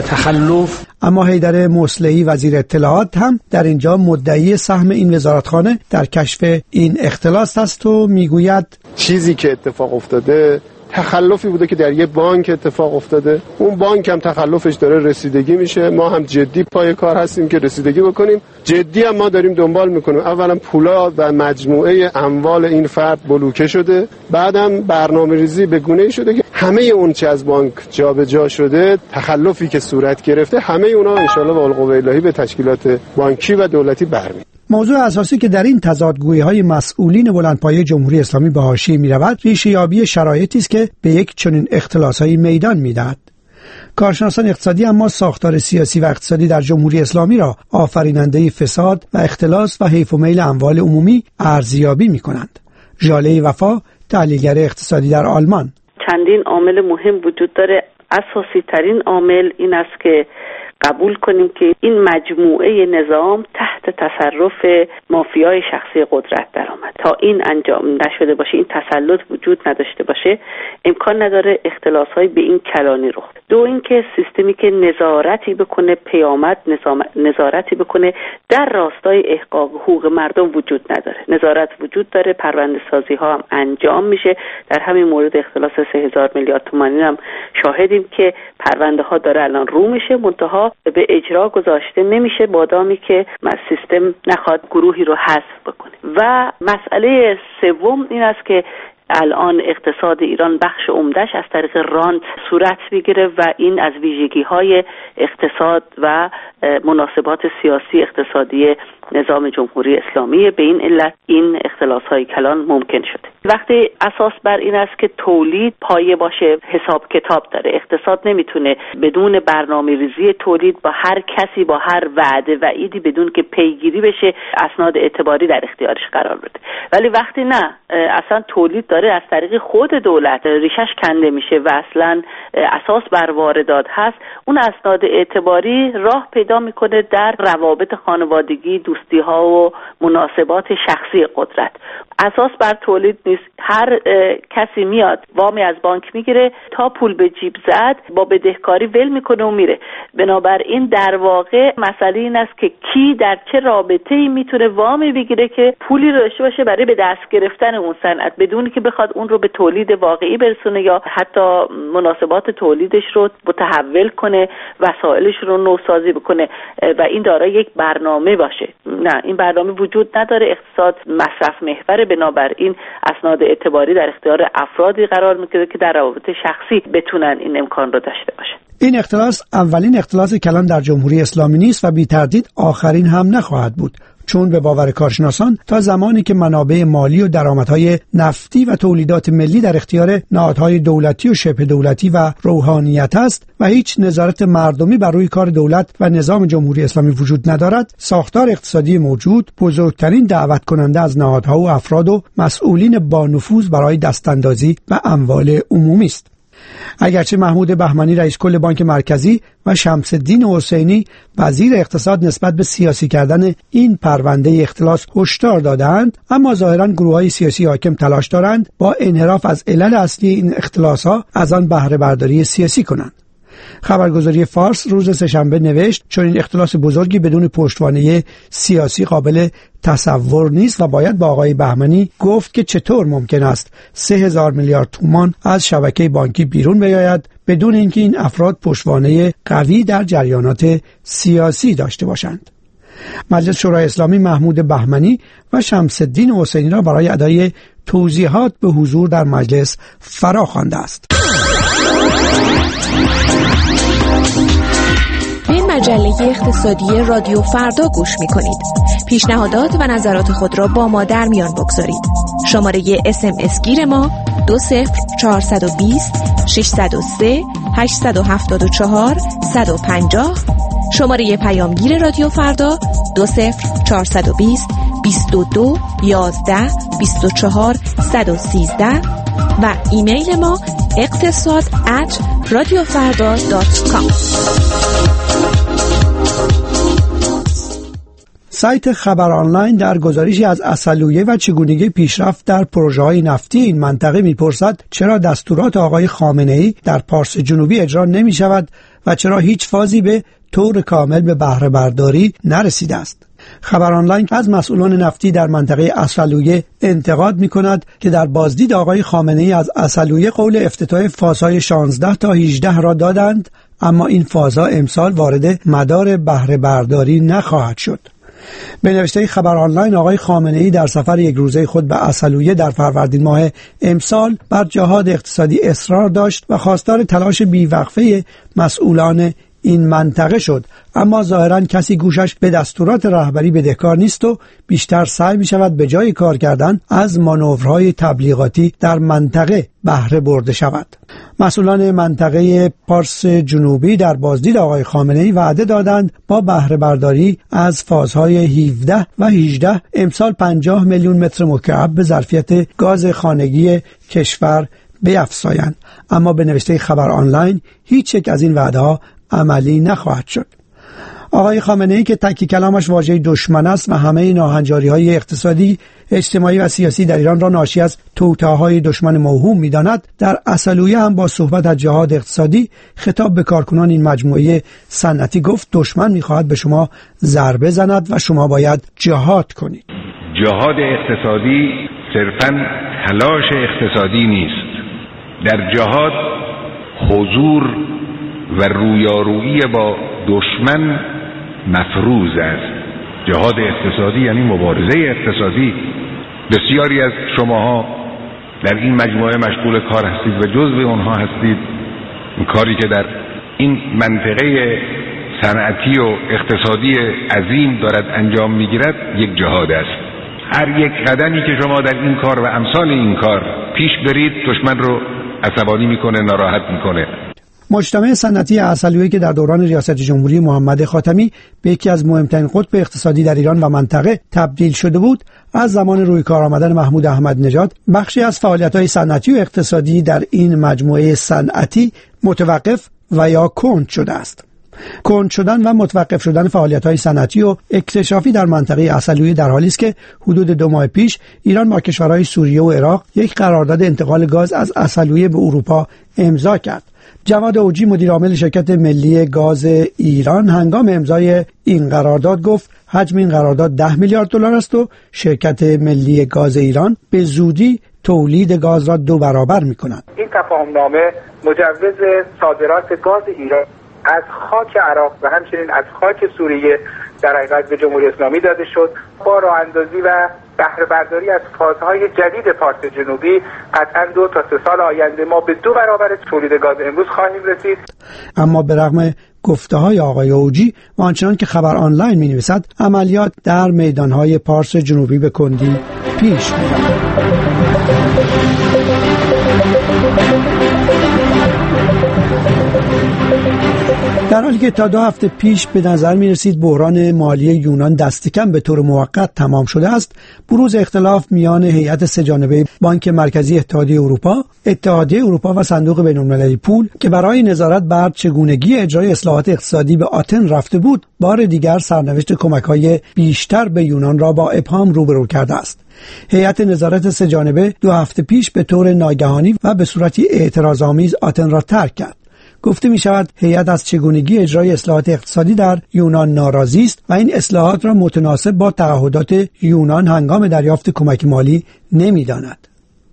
تخلف. اما حیدر مصلحی وزیر اطلاعات هم در اینجا مدعی سهم این وزارتخانه در کشف این اختلاس است و میگوید چیزی که اتفاق افتاده تخلفی بوده که در یه بانک اتفاق افتاده. اون بانک هم تخلفش داره رسیدگی میشه. ما هم جدی پای کار هستیم که رسیدگی بکنیم. جدی هم ما داریم دنبال میکنیم. اولا پولا و مجموعه اموال این فرد بلوکه شده، بعدم برنامه‌ریزی به گونه‌ای شده که همه اون چه از بانک جابجا شده، تخلفی که صورت گرفته، همه اونا ان شاءالله با القوه الهی به تشکیلات بانکی و دولتی برمی‌گرده. موضوع اساسی که در این تضادگویی‌های مسئولین بلندپایه جمهوری اسلامی به حاشیه می‌رود، ریشه‌یابی شرایطی است که به یک چنین اختلاس‌های میدان می‌دهد. کارشناسان اقتصادی اما ساختار سیاسی و اقتصادی در جمهوری اسلامی را آفریننده فساد و اختلاس و حیف و میل اموال عمومی ارزیابی می‌کنند. ژاله وفا، تحلیلگر اقتصادی در آلمان: چندین عامل مهم وجود داره. اساسی ترین عامل این است که قبول کنیم که این مجموعه نظام تحت تصرف مافیای شخصی قدرت درآمد. تا این انجام نشده باشه، این تسلط وجود نداشته باشه، امکان نداره اختلاس‌های به این کلانی رخ بده. دو اینکه سیستمی که نظارتی بکنه پیامد نظارتی بکنه در راستای احقاق حقوق مردم وجود نداره. نظارت وجود داره، پرونده سازی ها هم انجام میشه. در همین مورد اختلاس سه هزار میلیارد تومانی هم شاهدیم که پرونده ها داره الان رو میشه، منتها به اجرا گذاشته نمیشه مادامی که سیستم نخواد گروهی رو حذف بکنه. و مسئله سوم این است که الان اقتصاد ایران بخش عمده‌اش از طریق رانت صورت میگیره و این از ویژگی‌های اقتصاد و مناسبات سیاسی اقتصادی نظام جمهوری اسلامی. به این علت این اختلاس‌های کلان ممکن شده. وقتی اساس بر این است که تولید پایه باشه، حساب کتاب داره. اقتصاد نمیتونه بدون برنامه‌ریزی تولید با هر کسی با هر وعده وعیدی بدون که پیگیری بشه اسناد اعتباری در اختیارش قرار بده. ولی وقتی نه اصلا تولید داره از طریق خود دولت ریشش کنده میشه و اصلا اساس بر واردات هست، اون اسناد اعتباری راه پیدا میکنه در روابط خانوادگی، دوستی ها و مناسبات شخصی قدرت. اساس بر تولید نیست. هر کسی میاد وامی از بانک میگیره، تا پول به جیب زد با بدهکاری ول میکنه و میره. بنابراین در واقع مسئله این است که کی در چه رابطه‌ای میتونه وامی بگیره که پولی رو داشته باشه برای به دست گرفتن اون صنعت بدون که بخواد اون رو به تولید واقعی برسونه یا حتی مناسبات تولیدش رو متحول کنه، وسایلش رو نوسازی بکنه و این دارای یک برنامه باشه. نه، این برنامه وجود نداره. اقتصاد مصرف محور، بنابراین اسناد اعتباری در اختیار افرادی قرار میگیره که در روابط شخصی بتونن این امکان رو داشته باشن. این اختلاس اولین اختلاس کلان در جمهوری اسلامی نیست و بی تردید آخرین هم نخواهد بود، چون به باور کارشناسان تا زمانی که منابع مالی و درآمدهای نفتی و تولیدات ملی در اختیار نهادهای دولتی و شبه دولتی و روحانیت است و هیچ نظارت مردمی بر روی کار دولت و نظام جمهوری اسلامی وجود ندارد، ساختار اقتصادی موجود بزرگترین دعوت کننده از نهادها و افراد و مسئولین با نفوذ برای دستاندازی به اموال عمومی است. اگرچه محمود بهمنی رئیس کل بانک مرکزی و شمس الدین حسینی وزیر اقتصاد نسبت به سیاسی کردن این پرونده اختلاس هشدار دادند، اما ظاهراً گروه‌های سیاسی حاکم تلاش دارند با انحراف از علل اصلی این اختلاس‌ها از آن بهره برداری سیاسی کنند. خبرگزاری فارس روز سه‌شنبه نوشت چون این اختلاس بزرگی بدون پشتوانه سیاسی قابل تصور نیست و باید با آقای بهمنی گفت که چطور ممکن است سه هزار میلیارد تومان از شبکه بانکی بیرون بیاید بدون اینکه این افراد پشتوانه قوی در جریانات سیاسی داشته باشند. مجلس شورای اسلامی محمود بهمنی و شمس الدین حسینی را برای ادای توضیحات به حضور در مجلس فراخوانده است. به مجله اقتصادی رادیو فردا گوش می کنید. پیشنهادات و نظرات خود را با ما در میان بگذارید. شماره اس ام اس گیر ما دو صفر چهارصد و بیست ششصد و سه هشتصد و هفتاد و چهار صد و پنجاه. شماره پیامگیر رادیو فردا دو صفر چهارصد و بیست بیست و دو یازده بیست و چهار صد و سیزده و ایمیل ما اقتصاد ات رادیو فردا دات کام. سایت خبر آنلاین در گزارشی از اصلویه و چگونگی پیشرفت در پروژه‌های نفتی این منطقه می‌پرسد چرا دستورات آقای خامنه‌ای در پارس جنوبی اجرا نمی‌شود و چرا هیچ فازی به طور کامل به بهره برداری نرسیده است. خبر آنلاین از مسئولان نفتی در منطقه اصلویه انتقاد می‌کند که در بازدید آقای خامنه‌ای از اصلویه قول افتتاح فازهای شانزده تا هجده را دادند، اما این فازها امسال وارد مدار بهره برداری نخواهد شد. به نوشته خبر آنلاین آقای خامنه‌ای در سفر یک روزه خود به اصلویه در فروردین ماه امسال بر جهاد اقتصادی اصرار داشت و خواستار تلاش بیوقفه مسئولان این منطقه شد، اما ظاهراً کسی گوشش به دستورات رهبری بدهکار نیست و بیشتر سعی می شود به جای کار کردن از مانورهای تبلیغاتی در منطقه بهره برده شود. مسئولان منطقه پارس جنوبی در بازدید آقای خامنه‌ای وعده دادند با بهره برداری از فازهای هفده و هجده امسال پنجاه میلیون متر مکعب به ظرفیت گاز خانگی کشور بیفزایند، اما به نوشته خبر آنلاین هیچ یک از این وعده‌ها عملی نخواهد شد. آقای خامنه‌ای که تکی کلامش واژه دشمن است و همه ناهنجاری‌های اقتصادی، اجتماعی و سیاسی در ایران را ناشی از توطئه‌های دشمن موهوم می‌داند، در اصلویه هم با صحبت از جهاد اقتصادی خطاب به کارکنان این مجموعه صنعتی گفت دشمن می‌خواهد به شما ضربه زند و شما باید جهاد کنید. جهاد اقتصادی صرفاً تلاش اقتصادی نیست. در جهاد حضور و رویارویی با دشمن مفروض است. جهاد اقتصادی یعنی مبارزه اقتصادی. بسیاری از شماها در این مجموعه مشغول کار هستید و جزو اونها هستید. این کاری که در این منطقه صنعتی و اقتصادی عظیم دارد انجام میگیرد یک جهاد است. هر یک قدمی که شما در این کار و امثال این کار پیش برید دشمن رو عصبانی میکنه، ناراحت میکنه. مجتمع صنعتی اصلویه که در دوران ریاست جمهوری محمد خاتمی به یکی از مهمترین قطب اقتصادی در ایران و منطقه تبدیل شده بود، از زمان روی کار آمدن محمود احمدی نژاد بخشی از فعالیت‌های صنعتی و اقتصادی در این مجموعه صنعتی متوقف و یا کند شده است. کند شدن و متوقف شدن فعالیت‌های صنعتی و اکتشافی در منطقه اصلویه در حالی است که حدود دو ماه پیش ایران با کشورهای سوریه و عراق یک قرارداد انتقال گاز از اصلویه به اروپا امضا کرد. جواد اوجی مدیر عامل شرکت ملی گاز ایران هنگام امضای این قرارداد گفت حجم این قرارداد ده میلیارد دلار است و شرکت ملی گاز ایران به زودی تولید گاز را دو برابر می‌کند. این تفاهمنامه مجوز صادرات گاز ایران از خاک عراق و همچنین از خاک سوریه در حقیقت به جمهوری اسلامی داده شد. با راه اندازی و بهره برداری از فازهای جدید پارس جنوبی قطعاً دو تا سه سال آینده ما به دو برابر تولید گاز امروز خواهیم رسید. اما به رغم گفته‌های آقای اوجی و آنچنان که خبر آنلاین می‌نویسد عملیات در میدان‌های پارس جنوبی به کندی پیش می‌رود. در حالی که تا دو هفته پیش به نظر می رسید بحران مالی یونان دست کم به طور موقت تمام شده است، بروز اختلاف میان هیئت سه جانبه بانک مرکزی اتحادیه اروپا، اتحادیه اروپا و صندوق بین‌المللی پول که برای نظارت بر چگونگی اجرای اصلاحات اقتصادی به آتن رفته بود، بار دیگر سرنوشت کمک‌های بیشتر به یونان را با ابهام روبرو کرده است. هیئت نظارت سه جانبه دو هفته پیش به طور ناگهانی و به صورتی اعتراض‌آمیز آتن را ترک کرد. گفته می شود هیئت از چگونگی اجرای اصلاحات اقتصادی در یونان ناراضی است و این اصلاحات را متناسب با تعهدات یونان هنگام دریافت کمک مالی نمی داند.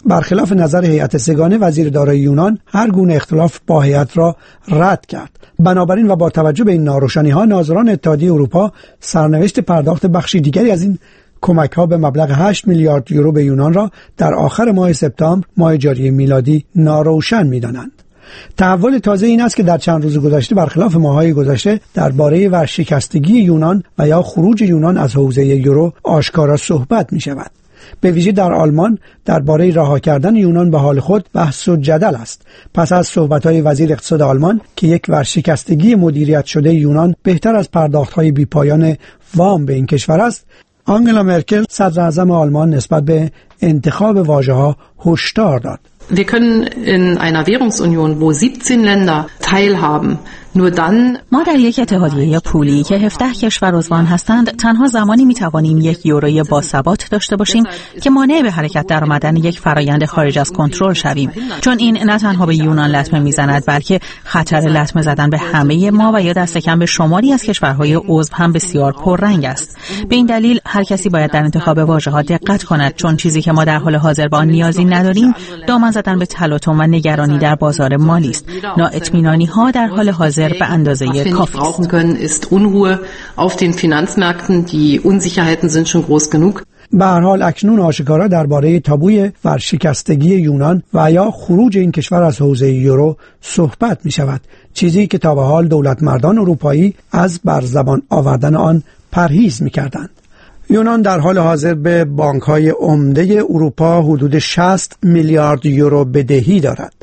برخلاف نظر هیئت سگانه، وزیر دارایی یونان هر گونه اختلاف با هیئت را رد کرد. بنابراین و با توجه به این ناروشنی‌ها، ناظران اتحادیه اروپا سرنوشت پرداخت بخشی دیگری از این کمک‌ها به مبلغ هشت میلیارد یورو به یونان را در آخر ماه سپتامبر ماه جاری میلادی ناروشن می‌دانند. تحول تازه این است که در چند روز گذشته برخلاف ماه‌های گذشته درباره ورشکستگی یونان و یا خروج یونان از حوزه یورو آشکارا صحبت می‌شود. به ویژه در آلمان درباره رها کردن یونان به حال خود بحث و جدل است. پس از صحبت‌های وزیر اقتصاد آلمان که یک ورشکستگی مدیریت شده یونان بهتر از پرداخت‌های بی‌پایان وام به این کشور است، آنگلا مرکل صدر اعظم آلمان نسبت به انتخاب واژه‌ها هشدار داد. Wir können in einer Währungsunion, wo siebzehn Länder teilhaben, nur dann ما در یک اتحادیه پولی که هفده کشور عضوان هستند تنها زمانی میتوانیم یک یوروی باثبات داشته باشیم که مانع به حرکت در آمدن یک فرایند خارج از کنترل شویم، چون این نه تنها به یونان لطمه میزند بلکه خطر لطمه زدن به همه ما و یا دست کم به شماری از کشورهای عضو هم بسیار پررنگ است. به این دلیل هر کسی باید در انتخاب واژه‌ها دقت کند، چون چیزی که ما در حال حاضر با آن نیازی نداریم دامن زدن به تلاطم و نگرانی در بازار مالی است. نااطمینانی ها در حال حاضر به اندازه کافی است. Unruhe auf den Finanzmärkten, die Unsicherheiten sind schon groß genug. به هر حال اکنون آشکارا درباره تابوی ورشکستگی یونان و یا خروج این کشور از حوزه یورو صحبت می شود، چیزی که تا به حال دولت مردان اروپایی از بر زبان آوردن آن پرهیز می کردند. یونان در حال حاضر به بانک‌های عمده اروپا حدود شصت میلیارد یورو بدهی دارد.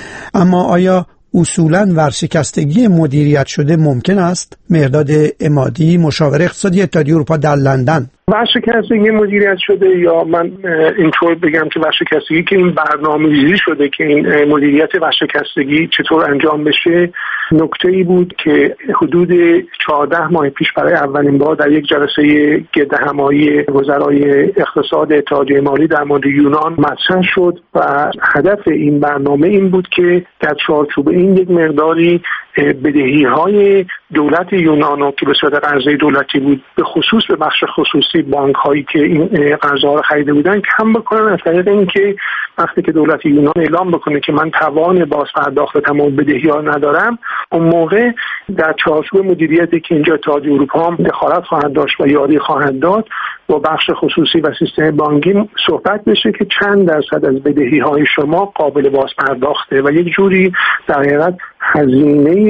اما آیا اصولاً ورشکستگی مدیریت شده ممکن است؟ مهرداد عمادی، مشاور اقتصادی اتحادیه اروپا در لندن: ورشکستگی مدیریت شده، یا من اینطور بگم که ورشکستگی که این برنامه‌ریزی شده که این مدیریت ورشکستگی چطور انجام بشه، نکته‌ای بود که حدود چهارده ماه پیش برای اولین بار در یک جلسه گردهمایی وزرای اقتصاد اتحادیه مالی در مورد یونان مطرح شد و هدف این برنامه این بود که در چارچوب این یک مقداری بدهی‌های دولت یونان که به صورت قرضه دولتی بود، به خصوص به بخش خصوصی بانک‌هایی که این قرض‌ها رو خریده بودن، کم بکنن، از طریق اینکه وقتی که دولت یونان اعلام بکنه که من توان بازپرداخت تمام بدهی‌ها ندارم، اون موقع در چارچوب مدیریتی که اینجا اتحادیه اروپا هم دخالت خواهد داشت و یاری خواهد داد با بخش خصوصی و سیستم بانکی صحبت بشه که چند درصد از بدهی‌های شما قابل بازپرداخته و یک جوری در حقیقت هزینه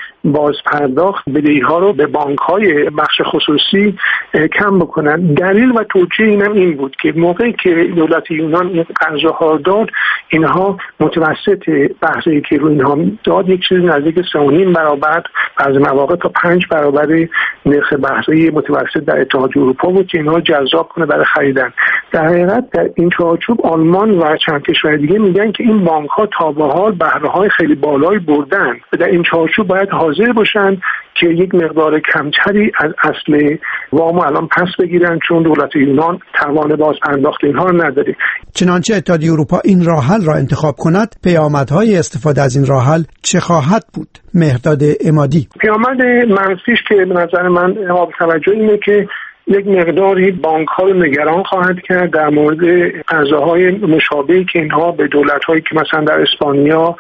بازپرداخت بدهی‌ها رو به بانک‌های بخش خصوصی کم بکنن. دلیل و توجیه اینم این بود که موقعی که دولت یونان این قرض‌ها داد، اینها متوسط بهره‌ای که رو اینها داد یک چیز نزدیک سه و نیم برابر، بعضی مواقع تا پنج برابر نرخ بهره متوسط در اتحادیه اروپا بود که اینها جذاب کنه برای خریدن. در حقیقت در این چارچوب آلمان و چند کشور دیگه میگن که این بانک‌ها تا به حال بهره‌های خیلی بالایی بردن و در این چارچوب باید حاضر باشن که یک مقدار کمتری از اصل وام الان پس بگیرن، چون دولت یونان توان باز پرداخت اینها رو نداره. چنانچه اتحادیه اروپا این راه حل را انتخاب کند، پیامدهای استفاده از این راه حل چه خواهد بود؟ مهرداد عمادی: پیامد منفیش که به نظر من قابل توجه اینه که یک مقداری بانک ها رو نگران خواهد کرد در مورد قرضه‌های مشابهی که اینها به دولت‌هایی که مثلا در اسپانیا،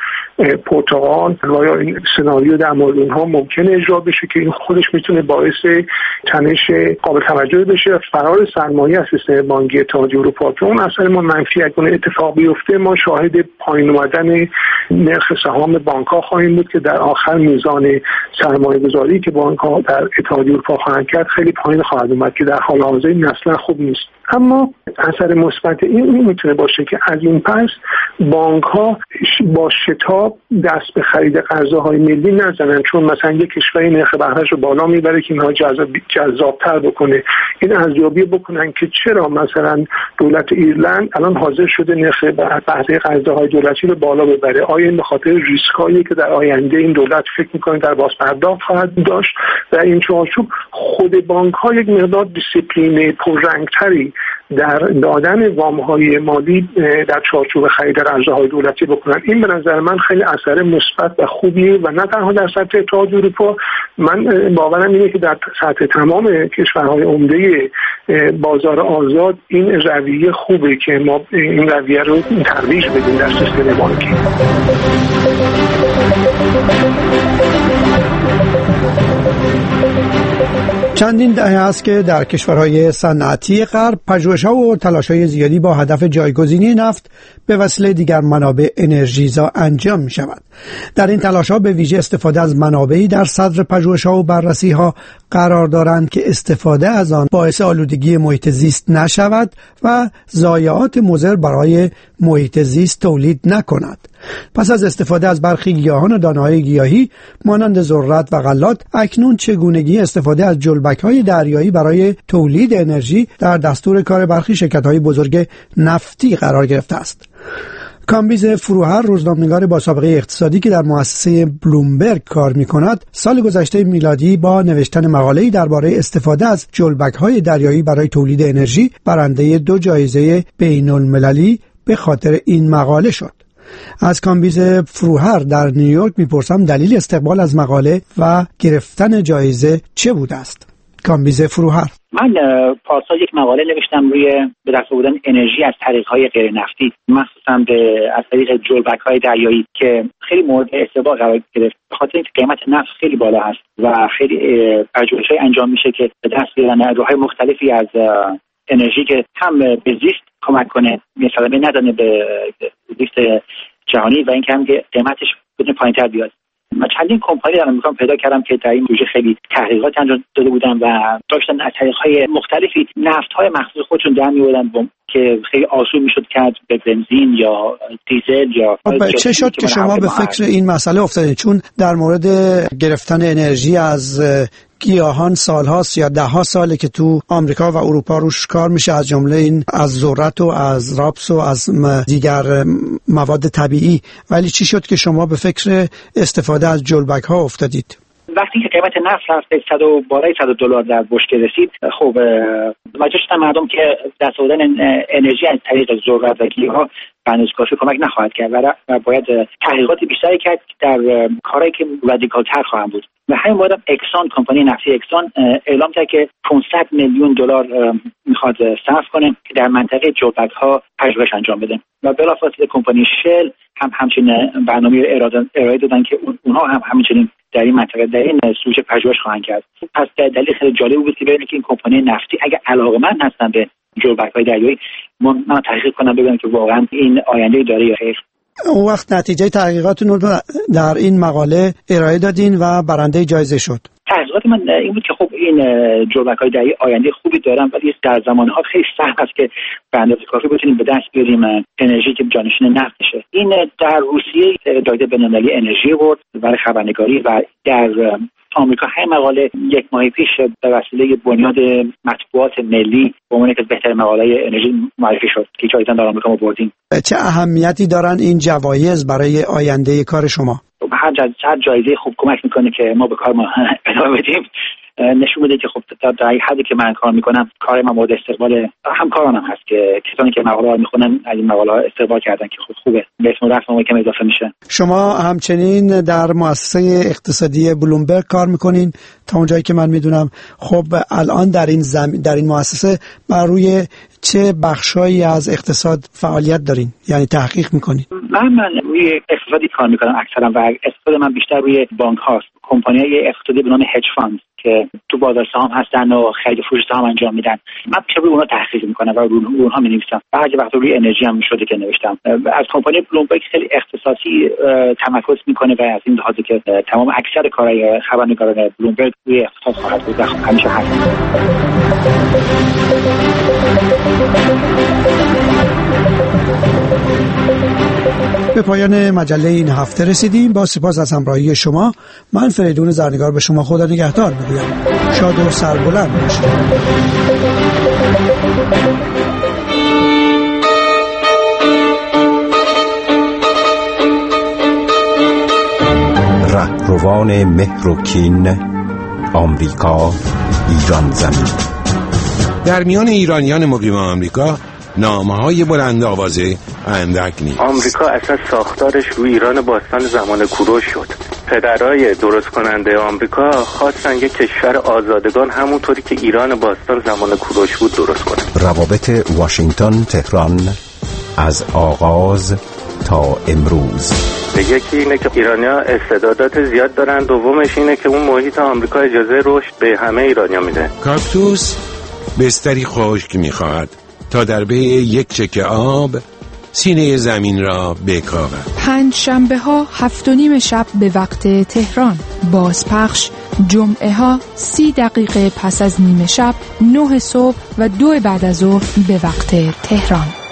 پرتغال و یا این سناریو در مورد اینها ممکنه اجرا بشه که این خودش میتونه باعث تنش قابل توجه بشه، فرار سرمایه از سیستم بانکی اتحادیه اروپا. چون اصلا ما منفی اگه اتفاق بیفته، ما شاهد پایین اومدن نرخ سهام بانک‌ها خواهیم بود که در آخر میزان سرمایه‌گذاری که بانک‌ها در اتحادیه اروپا خواهند کرد خیلی پایین خواهد اومد که در حال حاضر این اصلا خوب نیست. اما اثر مثبت این, این میتونه باشه که از این پس بانک ها با شتاب دست به خرید قرضه‌های ملی نزنن، چون مثلا یک کشوری نرخ بهره‌اش رو بالا میبره که اینها جذاب جذاب‌تر بکنه. این ارزیابی بکنن که چرا مثلا دولت ایرلند الان حاضر شده نرخ بهره قرضه‌های دولتی رو بالا ببره. آیا این به خاطر ریسکایی که در آینده این دولت فکر می‌کنه در بازپرداخت خواهد داشت؟ در این چارچوب خود بانک ها یک مقدار دیسیپلین پررنگ‌تری در دادن وام‌های مالی در چارچوب خرید قرضه‌های دولتی بکنن. این به نظر من خیلی اثر مثبت و خوبیه و نه تنها در سطح اتحادیه اروپا. من باورم اینه که در سطح تمام کشورهای عمده بازار آزاد این رویه خوبه که ما این رویه رو ترویج بدیم در سیستم بانکی. چندین دهه است که در کشورهای صنعتی غرب پژوهش‌ها و تلاش‌های زیادی با هدف جایگزینی نفت به وسیله دیگر منابع انرژیزا انجام می‌شود. در این تلاش‌ها به ویژه استفاده از منابعی در صدر پژوهش‌ها و بررسی‌ها قرار دارند که استفاده از آن باعث آلودگی محیط زیست نشود و ضایعات مضر برای محیط زیست تولید نکند. پس از استفاده از برخی گیاهان و دانه‌های گیاهی مانند ذرت و غلات، اکنون چگونگی استفاده از جلبک‌های دریایی برای تولید انرژی در دستور کار برخی شرکت‌های بزرگ نفتی قرار گرفته است. کامبیز فروهر، روزنامه‌نگار با سابقه اقتصادی که در مؤسسه بلومبرگ کار می‌کند، سال گذشته میلادی با نوشتن مقاله‌ای درباره استفاده از جلبک‌های دریایی برای تولید انرژی برنده دو جایزه بین‌المللی به خاطر این مقاله شد. از کامبیز فروهر در نیویورک میپرسم دلیل استقبال از مقاله و گرفتن جایزه چه بوده است؟ کامبیز فروهر: من پارسال یک مقاله نوشتم روی به دست آوردن انرژی از طریق‌های غیر نفتی، مخصوصا به از طریق جلبک‌های دریایی که خیلی مورد استقبال قرار گرفت به خاطر اینکه قیمت نفت خیلی بالا هست و خیلی پژوهش‌های انجام میشه که به دست بیارن راه‌های مختلفی از انرژی که هم به زیست کمک کنه، مثلا به ندانه به زیست جهانی و اینکه هم که قیمتش بتونه پایین‌تر بیاد. من چندین کمپانی در آمریکا پیدا کردم که در این پروژه خیلی تحقیقات انجام داده بودن و داشتن از طریق‌های مختلفی نفت‌های مخصوص خودشون در می‌آوردن که خیلی آسون میشد کرد به بنزین یا دیزل یا چه شد که شما به فکر این مسئله افتادید؟ چون در مورد گرفتن انرژی از گیاهان سالهاست یا ده ها ساله که تو آمریکا و اروپا روش کار میشه، از جمله این از ذرت و از رابس و از دیگر مواد طبیعی، ولی چی شد که شما به فکر استفاده از جلبک ها افتادید؟ وقتی که قیمت نفت رفت به صد و بالای صد دلار در بشکه رسید، خب متوجه شدن مردم که دست آوردن انرژی از طریق ذرت و گیاها هنوز کافی کمک نخواهد کرد و باید تحقیقات بیشتری کرد در کارهایی که رادیکال‌تر خواهند بود. و همین موقع اکسون، کمپانی نفتی اکسون اعلام کرد که پانصد میلیون دلار میخواد صرف کنه که در منطقه جلبک‌ها پژوهش انجام بده و بلافاصله کمپانی شل هم همچنین برنامه ارائه دادن که اونها هم همچنین در این منطقه در این سوژه پژوهش خواهند کرد. پس دلیل خیلی جالب بود که ببینید که این کمپانی نفتی اگه علاقه‌مند هستن به جلبک‌های دریایی، من تحقیق کنم ببینم که واقعا این آینده داره یا خیر. اون وقت نتیجه تحقیقاتتون رو در این مقاله ارائه دادین و برنده جایزه شد. تحقیقات من این بود که خب این جلبک‌های دریایی آینده خوبی دارن، ولی در زمانه‌ها خیلی سخت است که به اندازه کافی بتونیم به دست بیاریم انرژی که جانشین نفت بشه. این در روسیه جایزه بین‌المللی انرژی برد برای خبرنگاری و در آمریکا همین مقاله یک ماه پیش به وسیله بنیاد مطبوعات ملی به عنوان یک از بهترین مقاله‌های انرژی معرفی شد که جایزه در آمریکا ما بردیم. چه اهمیتی دارن این جوایز برای آینده کار شما؟ هر هر جایزه خوب کمک میکنه که ما به کار ما ادامه بدیم. نشون میده که خب در این حدی که من کار میکنم کار من مورد استقبال همکارانم هم هست که کسانی که مقاله ها میخونن از این مقاله ها استقبال کردن که خب خوبه به اسم و رسم ما کم اضافه میشه. شما همچنین در مؤسسه اقتصادی بلومبرگ کار میکنین تا اونجایی که من میدونم. خب الان در این زمین در این مؤسسه بر روی چه بخشایی از اقتصاد فعالیت دارین، یعنی تحقیق میکنین؟ من من روی اقتصادی کار میکنم اکثرا و اقتصاد من بیشتر روی بانک هاست، کمپانی‌های اقتصادی به نام هج فاند که تو بازار سهام هستن و خرید و فروش سهام انجام میدن. من پیش روی اونها تحقیق میکنم و روی اونها مینویسم. بعضی وقتا روی انرژی هم شده که نوشتم. از کمپانی بلومبرگ خیلی اختصاصی تمرکز میکنه و از این لحاظی که تمام اکثر کارهای خبرنگاران بلومبرگ روی اقتصاد خواهد بود و همیشه هست. به پایان مجله این هفته رسیدیم. با سپاس از همراهی شما، من فریدون زرنگار به شما خدا نگهدار میگویم. شاد و سربلند باشید. رهروان مهر و کین، آمریکا، ایران زمین. در میان ایرانیان مقیم آمریکا نامه‌های بلند آوازه اندک نیست. آمریکا اصلا ساختارش روی ایران باستان زمان کوروش شد. پدرای درست کننده آمریکا خواستن یک کشور آزادگان همونطوری که ایران باستان زمان کوروش بود درست کنن. روابط واشنگتن تهران از آغاز تا امروز. یکی اینه که ایرانی‌ها استعدادات زیاد دارن، دومش اینه که اون محیط آمریکا اجازه رشد به همه ایرانی‌ها میده. کاکتوس بستری خشک میخواهد تا در پی یک چکه آب سینه زمین را بکاود. پنج شنبه ها هفت و نیم شب به وقت تهران، بازپخش جمعه ها سی دقیقه پس از نیمه شب، نه صبح و دو بعد از ظهر به وقت تهران.